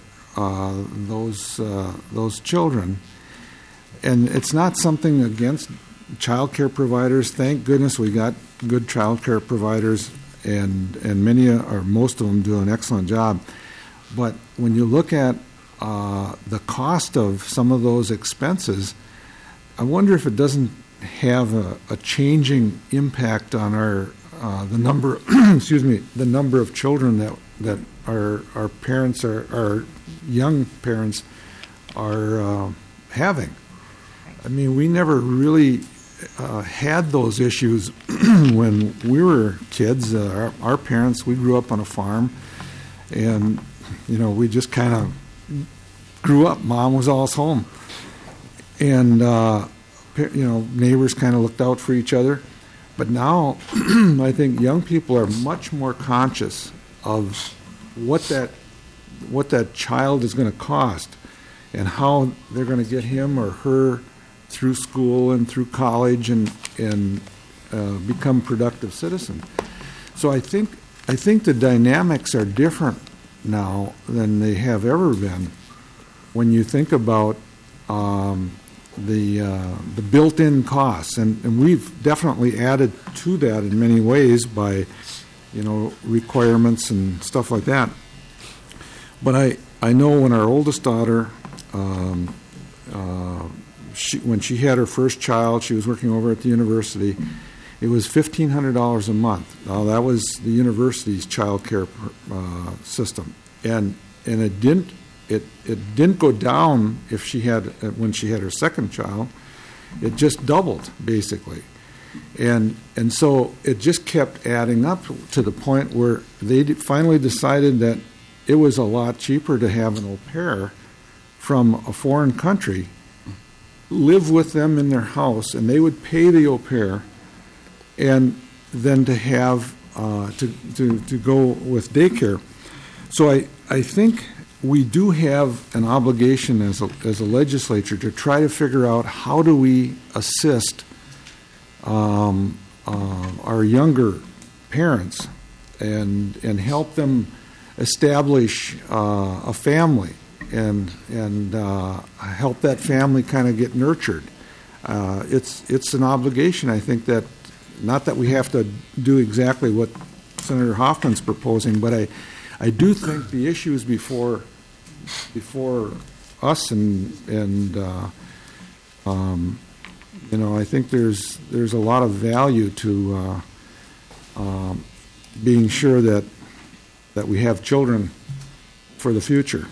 those children, and it's not something against child care providers. Thank goodness we got good child care providers, and many or most of them do an excellent job. But when you look at the cost of some of those expenses, I wonder if it doesn't have a changing impact on the number the number of children that our parents our young parents are having. I mean, we never really had those issues when we were kids. Our parents, we grew up on a farm, and we just kind of grew up. Mom was always home, and neighbors kind of looked out for each other. But now, I think young people are much more conscious of what that child is going to cost, and how they're going to get him or her through school and through college and become productive citizens. So I think the dynamics are different now than they have ever been when you think about the built-in costs, and we've definitely added to that in many ways by, requirements and stuff like that. But I know when our oldest daughter, when she had her first child, she was working over at the university. It was $1,500 a month. Now that was the university's child care system, and it didn't go down when she had her second child. It just doubled basically, and so it just kept adding up to the point where they finally decided that it was a lot cheaper to have an au pair from a foreign country live with them in their house, and they would pay the au pair, and then to have to go with daycare. So I think we do have an obligation as a legislature to try to figure out how do we assist our younger parents and help them establish a family and help that family kind of get nurtured. It's an obligation, I think, that not that we have to do exactly what Senator Hoffman's proposing, but I do think the issues before us and I think there's a lot of value to being sure that we have children for the future.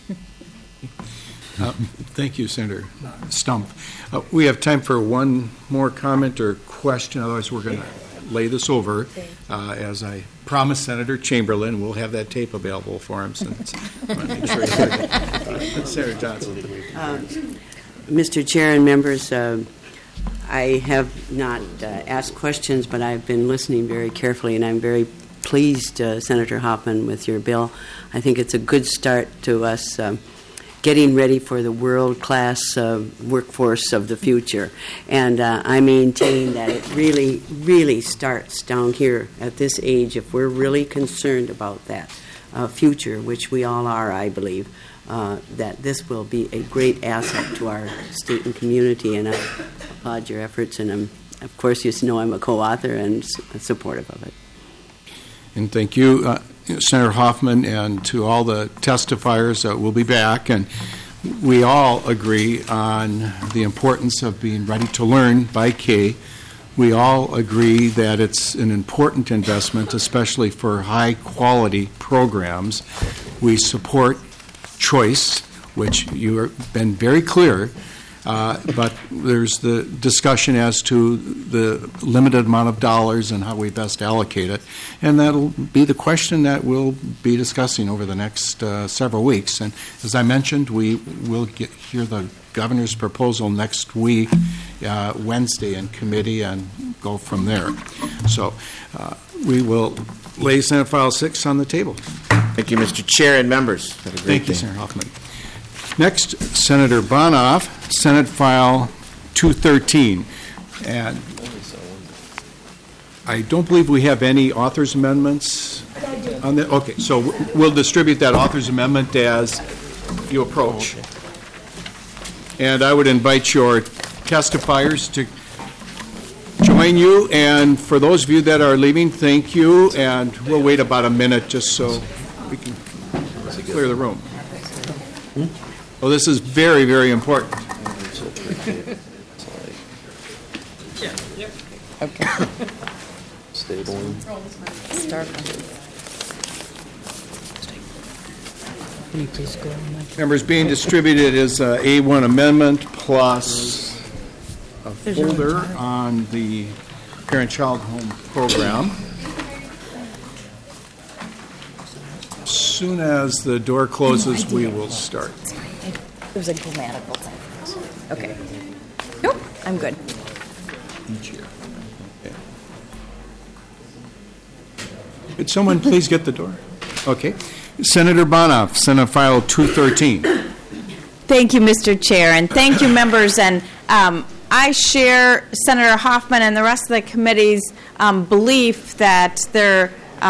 Thank you, Senator Stump. We have time for one more comment or question, otherwise we're going to lay this over. As I promised Senator Chamberlain, we'll have that tape available for him. Since I want to make sure Senator Johnson. Mr. Chair and members, I have not asked questions, but I've been listening very carefully, and I'm very pleased, Senator Hoffman, with your bill. I think it's a good start to us getting ready for the world-class workforce of the future. And I maintain that it really, really starts down here at this age. If we're really concerned about that future, which we all are, I believe, that this will be a great asset to our state and community, and I applaud your efforts, and of course, you know I'm a co-author and supportive of it. And thank you, Senator Hoffman, and to all the testifiers. We'll be back, and we all agree on the importance of being ready to learn by Kay. We all agree that it's an important investment, especially for high-quality programs. We support choice, which you have been very clear, but there's the discussion as to the limited amount of dollars and how we best allocate it. And that'll be the question that we'll be discussing over the next several weeks. And as I mentioned, we will hear the governor's proposal next week, Wednesday in committee, and go from there. So we will lay Senate File 6 on the table. Thank you, Mr. Chair and members. Have a great Thank you, day. Senator Hoffman. Next, Senator Bonoff, Senate File 213. And I don't believe we have any author's amendments on that. Okay, so we'll distribute that author's amendment as you approach. And I would invite your testifiers to join you. And for those of you that are leaving, thank you. And we'll wait about a minute just so we can clear the room. Oh, this is very, very important. Okay. Stable. Start. Can you please go on that? Members, being distributed is a A1 amendment plus a folder on the Parent-Child Home Program. As soon as the door closes, we will start. It was a grammatical thing. Okay. Nope, I'm good. Each year. Okay. Could someone please get the door? Okay. Senator Bonoff, Senate File 213. Thank you, Mr. Chair, and thank you, members. And I share Senator Hoffman and the rest of the committee's belief that the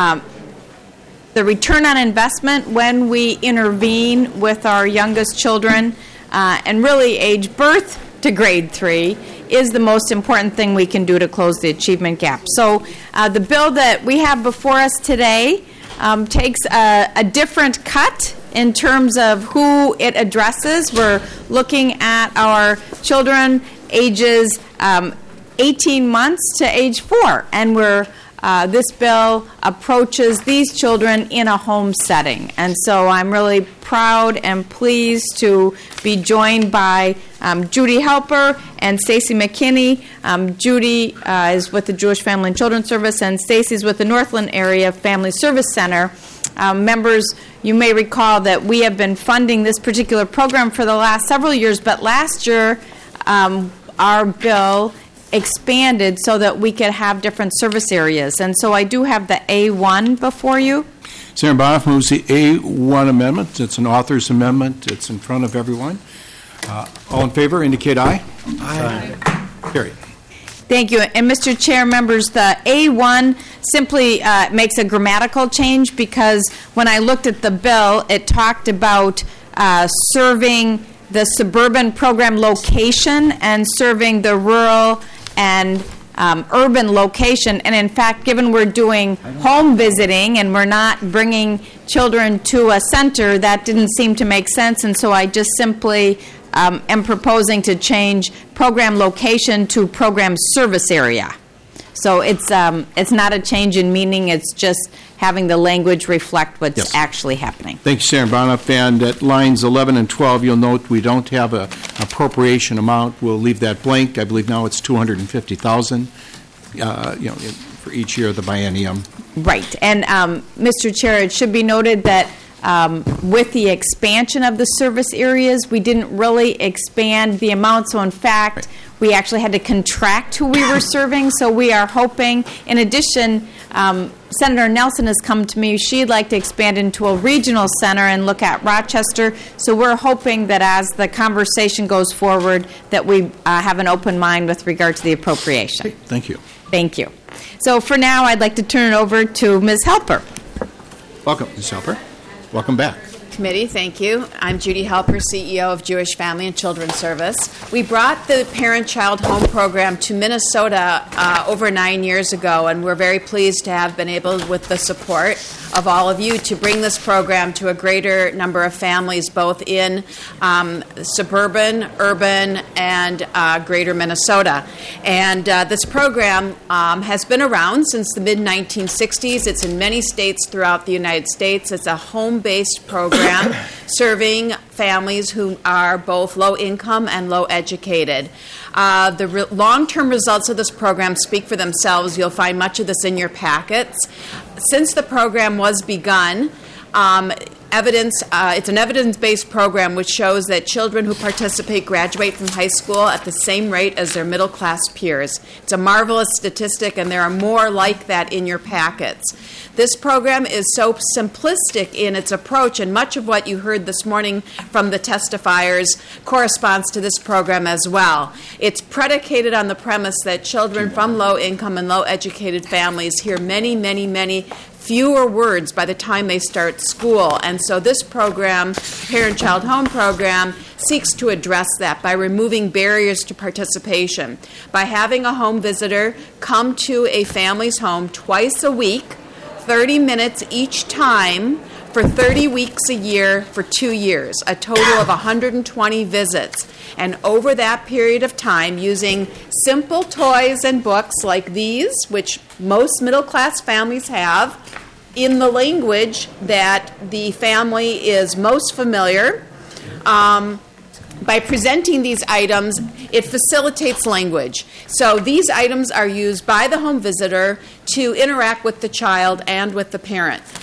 return on investment when we intervene with our youngest children and really age birth to grade 3 is the most important thing we can do to close the achievement gap. So the bill that we have before us today takes a different cut in terms of who it addresses. We're looking at our children ages 18 months to age 4, and this bill approaches these children in a home setting. And so I'm really proud and pleased to be joined by Judy Helper and Stacy McKinney. Judy is with the Jewish Family and Children's Service, and Stacy's with the Northland Area Family Service Center. Members, you may recall that we have been funding this particular program for the last several years, but last year our bill expanded so that we could have different service areas. And so I do have the A1 before you. Senator Bonoff moves the A1 amendment. It's an author's amendment. It's in front of everyone. All in favor indicate aye. Aye. Carried. Thank you. And Mr. Chair, members, the A1 simply makes a grammatical change because when I looked at the bill, it talked about serving the suburban program location and serving the rural and urban location. And in fact, given we're doing home visiting and we're not bringing children to a center, that didn't seem to make sense. And so I just simply am proposing to change program location to program service area. So it's not a change in meaning. It's just having the language reflect what's actually happening. Thank you, Senator Bonoff. And at lines 11 and 12, you'll note we don't have an appropriation amount. We'll leave that blank. I believe now it's $250,000. For each year of the biennium. Right. And Mr. Chair, it should be noted that with the expansion of the service areas, we didn't really expand the amount. So in fact, we actually had to contract who we were serving. So we are hoping, in addition, Senator Nelson has come to me. She'd like to expand into a regional center and look at Rochester. So we're hoping that as the conversation goes forward, that we have an open mind with regard to the appropriation. Okay, thank you. Thank you. So for now, I'd like to turn it over to Ms. Helper. Welcome, Ms. Helper. Welcome back. Committee, thank you. I'm Judy Helper, CEO of Jewish Family and Children's Service. We brought the Parent-Child Home Program to Minnesota over 9 years ago, and we're very pleased to have been able, with the support of all of you, to bring this program to a greater number of families, both in suburban, urban, and greater Minnesota. And this program has been around since the mid-1960s. It's in many states throughout the United States. It's a home-based program serving families who are both low income and low educated. The long-term results of this program speak for themselves. You'll find much of this in your packets. Since the program was begun, it's an evidence-based program which shows that children who participate graduate from high school at the same rate as their middle-class peers. It's a marvelous statistic, and there are more like that in your packets. This program is so simplistic in its approach, and much of what you heard this morning from the testifiers corresponds to this program as well. It's predicated on the premise that children from low-income and low-educated families hear many, many, many fewer words by the time they start school. And so this program, Parent-Child Home Program, seeks to address that by removing barriers to participation. By having a home visitor come to a family's home twice a week, 30 minutes each time, for 30 weeks a year for 2 years, a total of 120 visits. And over that period of time, using simple toys and books like these, which most middle-class families have, in the language that the family is most familiar, by presenting these items, it facilitates language. So these items are used by the home visitor to interact with the child and with the parent.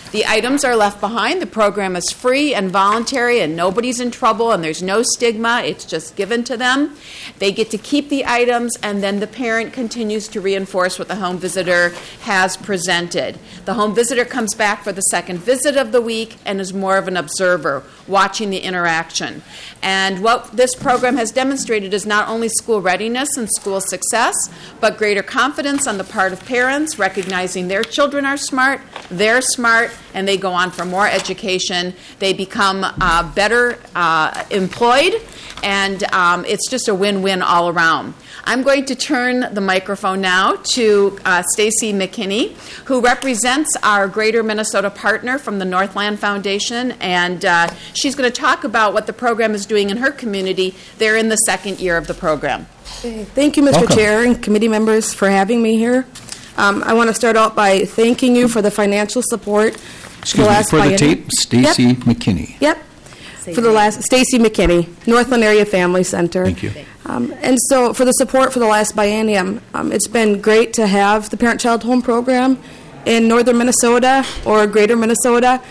The items are left behind. The program is free and voluntary, and nobody's in trouble, and there's no stigma. It's just given to them. They get to keep the items, and then the parent continues to reinforce what the home visitor has presented. The home visitor comes back for the second visit of the week and is more of an observer, watching the interaction. And what this program has demonstrated is not only school readiness and school success, but greater confidence on the part of parents, recognizing their children are smart, they're smart, and they go on for more education. They become better employed, and it's just a win-win all around. I'm going to turn the microphone now to Stacy McKinney, who represents our Greater Minnesota partner from the Northland Foundation, and she's going to talk about what the program is doing in her community. They're in the second year of the program. Thank you, Mr. Welcome. Chair and committee members, for having me here. I want to start out by thanking you for the financial support Excuse me, for the tape, Stacy McKinney. Yep. For the last, Stacy McKinney, Northland Area Family Center. Thank you. And so for the support for the last biennium, it's been great to have the Parent-Child Home Program in northern Minnesota or greater Minnesota.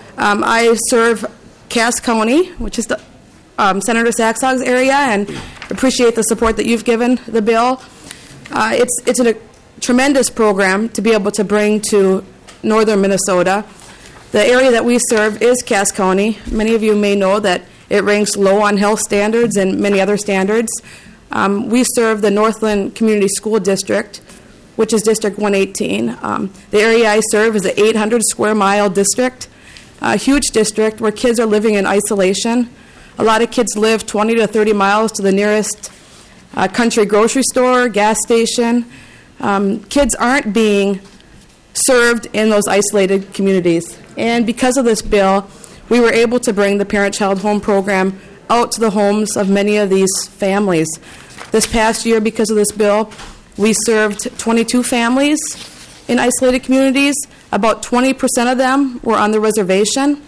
I serve Cass County, which is the Senator Saxog's area, and appreciate the support that you've given the bill. It's a tremendous program to be able to bring to northern Minnesota. The area that we serve is Cass County. Many of you may know that it ranks low on health standards and many other standards. We serve the Northland Community School District, which is District 118. The area I serve is an 800 square mile district, a huge district where kids are living in isolation. A lot of kids live 20 to 30 miles to the nearest country grocery store, gas station. Kids aren't being served in those isolated communities. And because of this bill, we were able to bring the Parent-Child Home Program out to the homes of many of these families. This past year, because of this bill, we served 22 families in isolated communities. About 20% of them were on the reservation.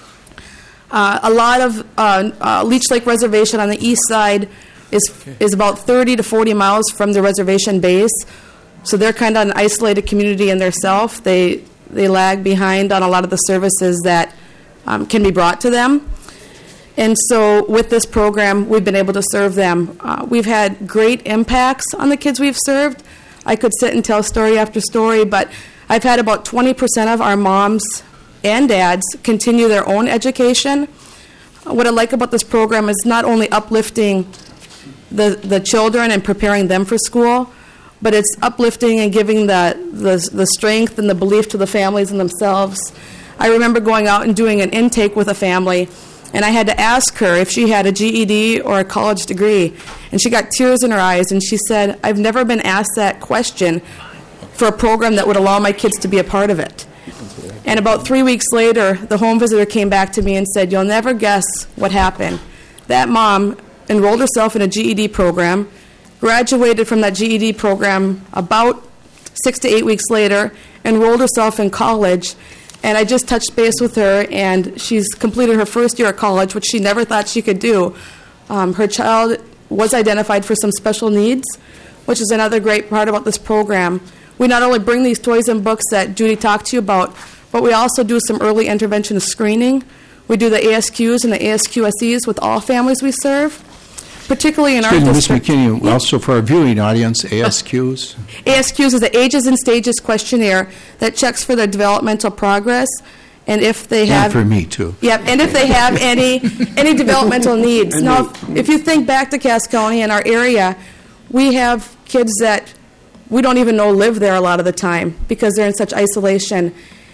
A lot of Leech Lake Reservation on the east side is about 30 to 40 miles from the reservation base. So they're kind of an isolated community in themselves. They lag behind on a lot of the services that can be brought to them. And so with this program, we've been able to serve them. We've had great impacts on the kids we've served. I could sit and tell story after story, but I've had about 20% of our moms and dads continue their own education. What I like about this program is not only uplifting the children and preparing them for school, but it's uplifting and giving the strength and the belief to the families and themselves. I remember going out and doing an intake with a family, and I had to ask her if she had a GED or a college degree, and she got tears in her eyes, and she said, "I've never been asked that question for a program that would allow my kids to be a part of it." And about 3 weeks later, the home visitor came back to me and said, "You'll never guess what happened. That mom enrolled herself in a GED program, graduated from that GED program about 6 to 8 weeks later, enrolled herself in college, and I just touched base with her, and she's completed her first year of college, which she never thought she could do. Her child was identified for some special needs, which is another great part about this program. We not only bring these toys and books that Judy talked to you about, but we also do some early intervention screening. We do the ASQs and the ASQSEs with all families we serve. Particularly in our district. Ms. McKinney, also for our viewing audience, ASQs? ASQs is the Ages and Stages questionnaire that checks for their developmental progress and if they have... And for me, too. Yep, and if they have any developmental needs. Now, if you think back to Cass County and our area, we have kids that we don't even know live there a lot of the time because they're in such isolation.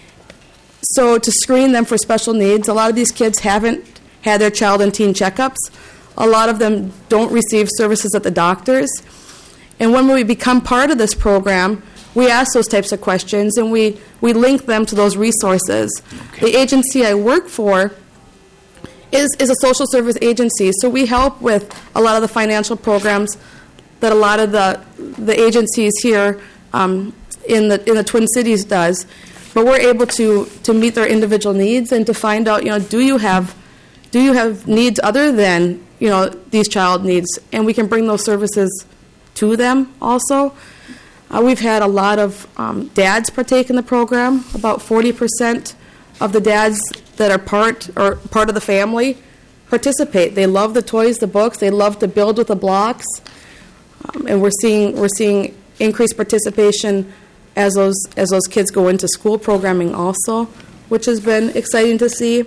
So to screen them for special needs, a lot of these kids haven't had their child and teen checkups. A lot of them don't receive services at the doctors. And when we become part of this program, we ask those types of questions and we link them to those resources. Okay. The agency I work for is a social service agency, so we help with a lot of the financial programs that a lot of the agencies here in the Twin Cities does. But we're able to meet their individual needs and to find out, do you have needs other than these child needs, and we can bring those services to them also. We've had a lot of dads partake in the program. About 40% of the dads that are part of the family participate. They love the toys, the books. They love to build with the blocks, and we're seeing increased participation as those kids go into school programming also, which has been exciting to see.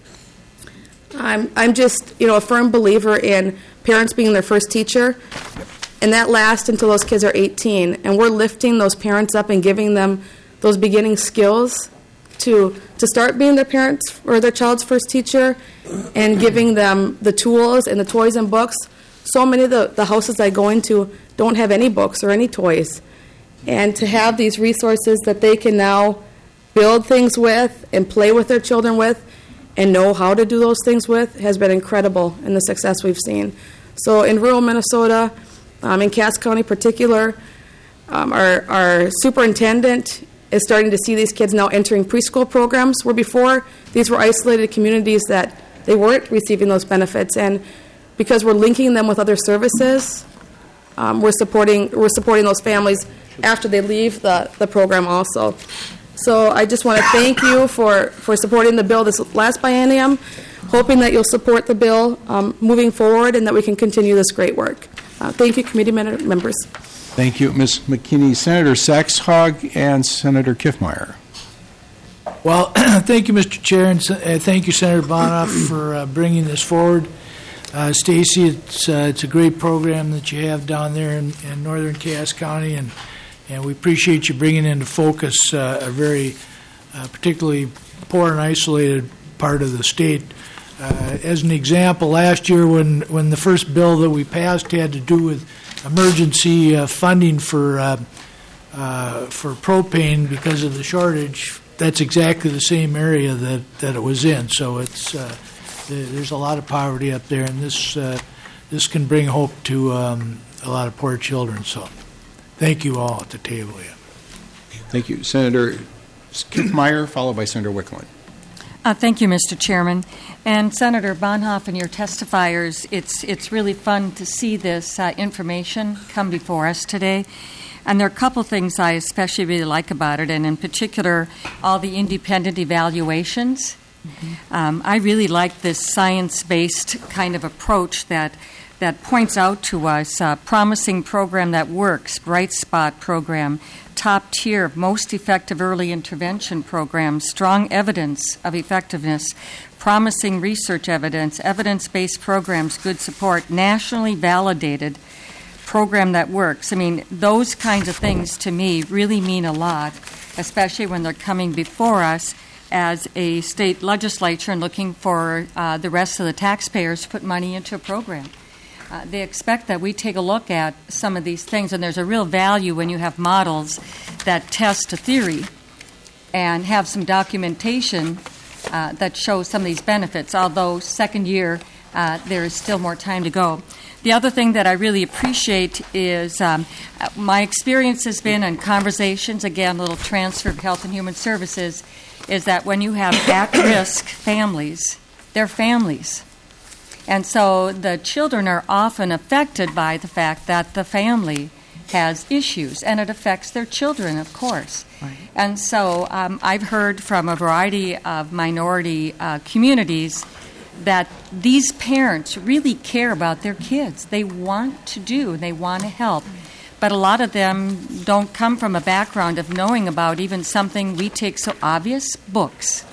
I'm just a firm believer in parents being their first teacher, and that lasts until those kids are 18. And we're lifting those parents up and giving them those beginning skills to start being their parents or their child's first teacher, and giving them the tools and the toys and books. So many of the houses I go into don't have any books or any toys. And to have these resources that they can now build things with and play with their children with and know how to do those things with has been incredible in the success we've seen. So in rural Minnesota, in Cass County in particular, our superintendent is starting to see these kids now entering preschool programs, where before these were isolated communities that they weren't receiving those benefits. And because we're linking them with other services, we're supporting those families after they leave the program also. So I just want to thank you for supporting the bill this last biennium, hoping that you'll support the bill moving forward and that we can continue this great work. Thank you, committee members. Thank you, Ms. McKinney. Senator Saxhog and Senator Kiffmeyer. Well, thank you, Mr. Chair, and thank you, Senator Bonoff, for bringing this forward. Stacy, it's a great program that you have down there in northern Cass County, and we appreciate you bringing into focus a very particularly poor and isolated part of the state. As an example, last year when the first bill that we passed had to do with emergency funding for propane because of the shortage, that's exactly the same area that it was in. So there's a lot of poverty up there, and this can bring hope to a lot of poor children. So thank you all at the table. Yeah. Thank you. Senator Kiffmeyer, followed by Senator Wickland. Thank you, Mr. Chairman. And Senator Bonhoeff and your testifiers, it's really fun to see this information come before us today. And there are a couple things I especially really like about it, and in particular, all the independent evaluations. Mm-hmm. I really like this science-based kind of approach that points out to us promising program that works, bright spot program, top tier, most effective early intervention program, strong evidence of effectiveness, promising research evidence, evidence-based programs, good support, nationally validated program that works. I mean, those kinds of things to me really mean a lot, especially when they're coming before us as a state legislature and looking for the rest of the taxpayers to put money into a program. They expect that we take a look at some of these things, and there's a real value when you have models that test a theory and have some documentation that shows some of these benefits, although second year there is still more time to go. The other thing that I really appreciate is my experience has been in conversations, again, a little transfer of Health and Human Services, is that when you have at-risk families, they're families. And so the children are often affected by the fact that the family has issues, and it affects their children, of course. Right. And so I've heard from a variety of minority communities that these parents really care about their kids. They want to do, they want to help. But a lot of them don't come from a background of knowing about even something we take so obvious, books,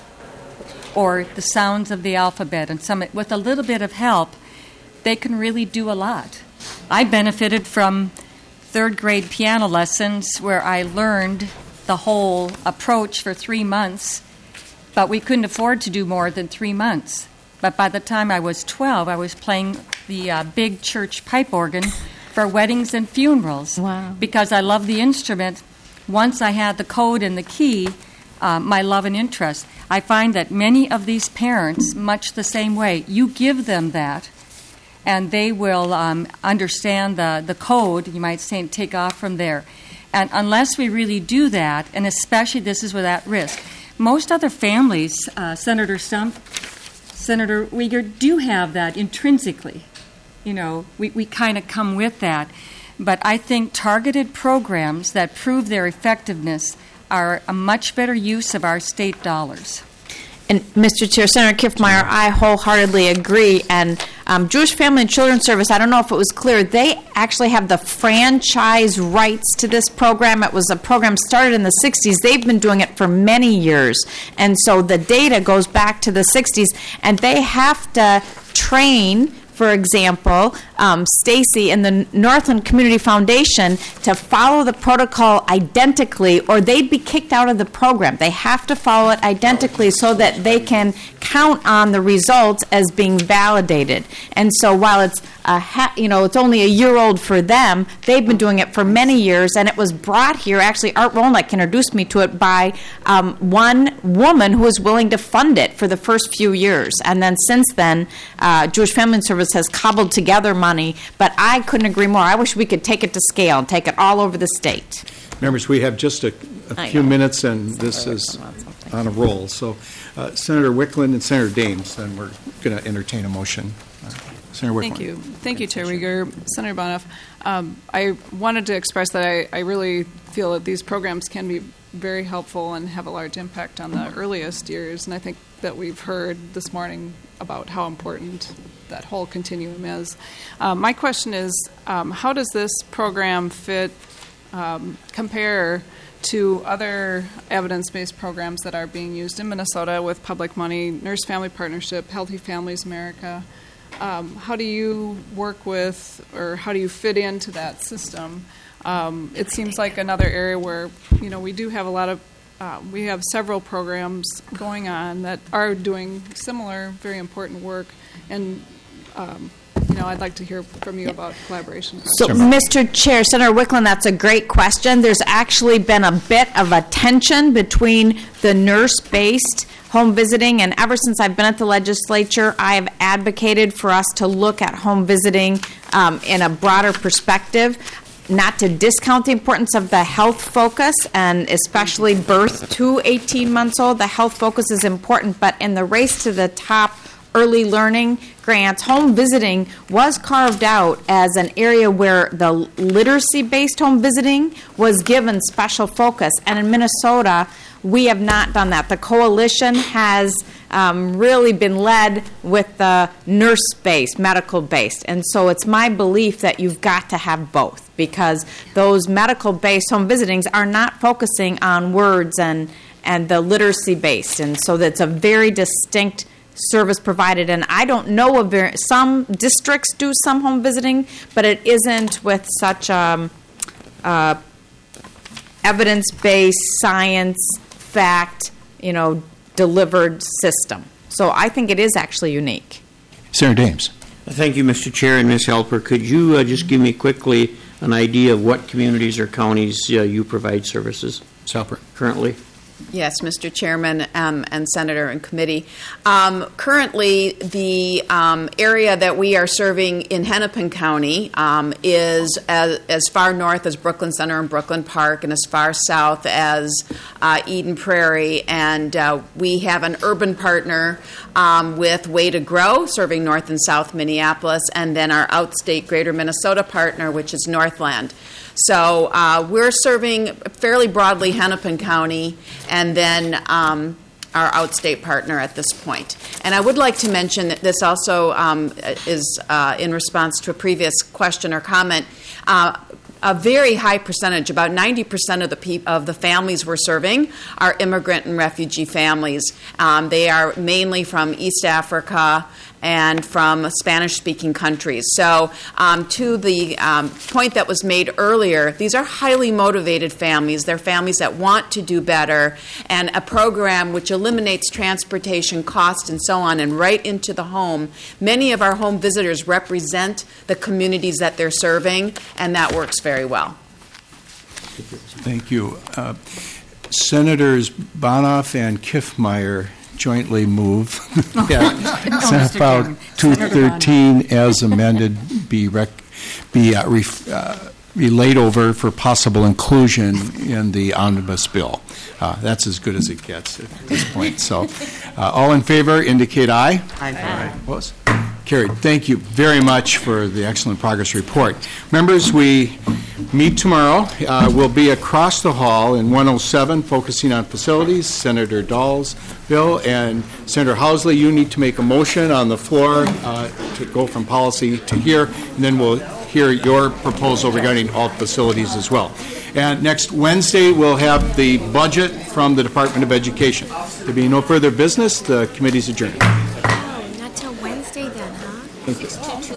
or the sounds of the alphabet, and with a little bit of help, they can really do a lot. I benefited from third grade piano lessons where I learned the whole approach for 3 months, but we couldn't afford to do more than 3 months. But by the time I was 12, I was playing the big church pipe organ for weddings and funerals. Wow. Because I love the instrument. Once I had the code and the key, my love and interest. I find that many of these parents, much the same way, you give them that, and they will understand the code, you might say, and take off from there. And unless we really do that, and especially this is without risk, most other families, Senator Stump, Senator Uyghur, do have that intrinsically. You know, we kind of come with that. But I think targeted programs that prove their effectiveness are a much better use of our state dollars. And Mr. Chair, Senator Kiffmeyer, I wholeheartedly agree. And Jewish Family and Children's Service, I don't know if it was clear, they actually have the franchise rights to this program. It was a program started in the 60s. They've been doing it for many years. And so the data goes back to the 60s. And they have to train, for example, Stacy and the Northland Community Foundation to follow the protocol identically, or they'd be kicked out of the program. They have to follow it identically so that they can count on the results as being validated. And so while it's it's only a year old for them, they've been doing it for many years, and it was brought here. Actually, Art Rolnick introduced me to it by one woman who was willing to fund it for the first few years. And then since then, Jewish Family and Service has cobbled together money, but I couldn't agree more. I wish we could take it to scale and take it all over the state. Members, we have just a few minutes, and this is on a roll. So Senator Wickland and Senator Dames, then we're going to entertain a motion. Senator Wickland. Thank you, Chair Uyghur. Senator Bonoff, I wanted to express that I really feel that these programs can be very helpful and have a large impact on the earliest years, and I think that we've heard this morning about how important that whole continuum is. My question is, how does this program compare to other evidence-based programs that are being used in Minnesota with public money, Nurse Family Partnership, Healthy Families America? How do you work with, or how do you fit into that system? It seems like another area where, we do have a lot of, we have several programs going on that are doing similar, very important work, and I'd like to hear from you about collaboration. So, Mr. Chair, Senator Wickland, that's a great question. There's actually been a bit of a tension between the nurse-based home visiting, and ever since I've been at the legislature, I have advocated for us to look at home visiting in a broader perspective, not to discount the importance of the health focus, and especially birth to 18 months old. The health focus is important, but in the race to the top early learning grants, home visiting was carved out as an area where the literacy-based home visiting was given special focus. And in Minnesota, we have not done that. The coalition has really been led with the nurse-based, medical-based. And so it's my belief that you've got to have both, because those medical-based home visitings are not focusing on words and the literacy-based. And so that's a very distinct service provided, and I don't know of some districts do some home visiting, but it isn't with such evidence-based, science, fact, delivered system. So I think it is actually unique. Senator Dames. Thank you, Mr. Chair and Ms. Helper. Could you just give me quickly an idea of what communities or counties you provide services? Ms. Helper. Currently? Yes, Mr. Chairman and Senator and Committee. Currently, the area that we are serving in Hennepin County is as far north as Brooklyn Center and Brooklyn Park, and as far south as Eden Prairie. And we have an urban partner with Way to Grow, serving North and South Minneapolis, and then our outstate Greater Minnesota partner, which is Northland. So we're serving fairly broadly Hennepin County, and then our outstate partner at this point. And I would like to mention that this also is in response to a previous question or comment. A very high percentage, about 90% of the families we're serving are immigrant and refugee families. They are mainly from East Africa and from Spanish-speaking countries. So to the point that was made earlier, these are highly motivated families. They're families that want to do better, and a program which eliminates transportation costs and so on and right into the home. Many of our home visitors represent the communities that they're serving, and that works very well. Thank you. Senators Bonoff and Kiffmeyer jointly move that Senate File 213 as amended be laid over for possible inclusion in the omnibus bill. That's as good as it gets at this point. So all in favor indicate aye. Aye. Opposed? Carried. Thank you very much for the excellent progress report. Members, we meet tomorrow. We'll be across the hall in 107, focusing on facilities. Senator Dahl's bill, and Senator Housley, you need to make a motion on the floor to go from policy to here, and then we'll hear your proposal regarding all facilities as well. And next Wednesday, we'll have the budget from the Department of Education. There being no further business, the committee's adjourned. Oh, not till Wednesday then, huh?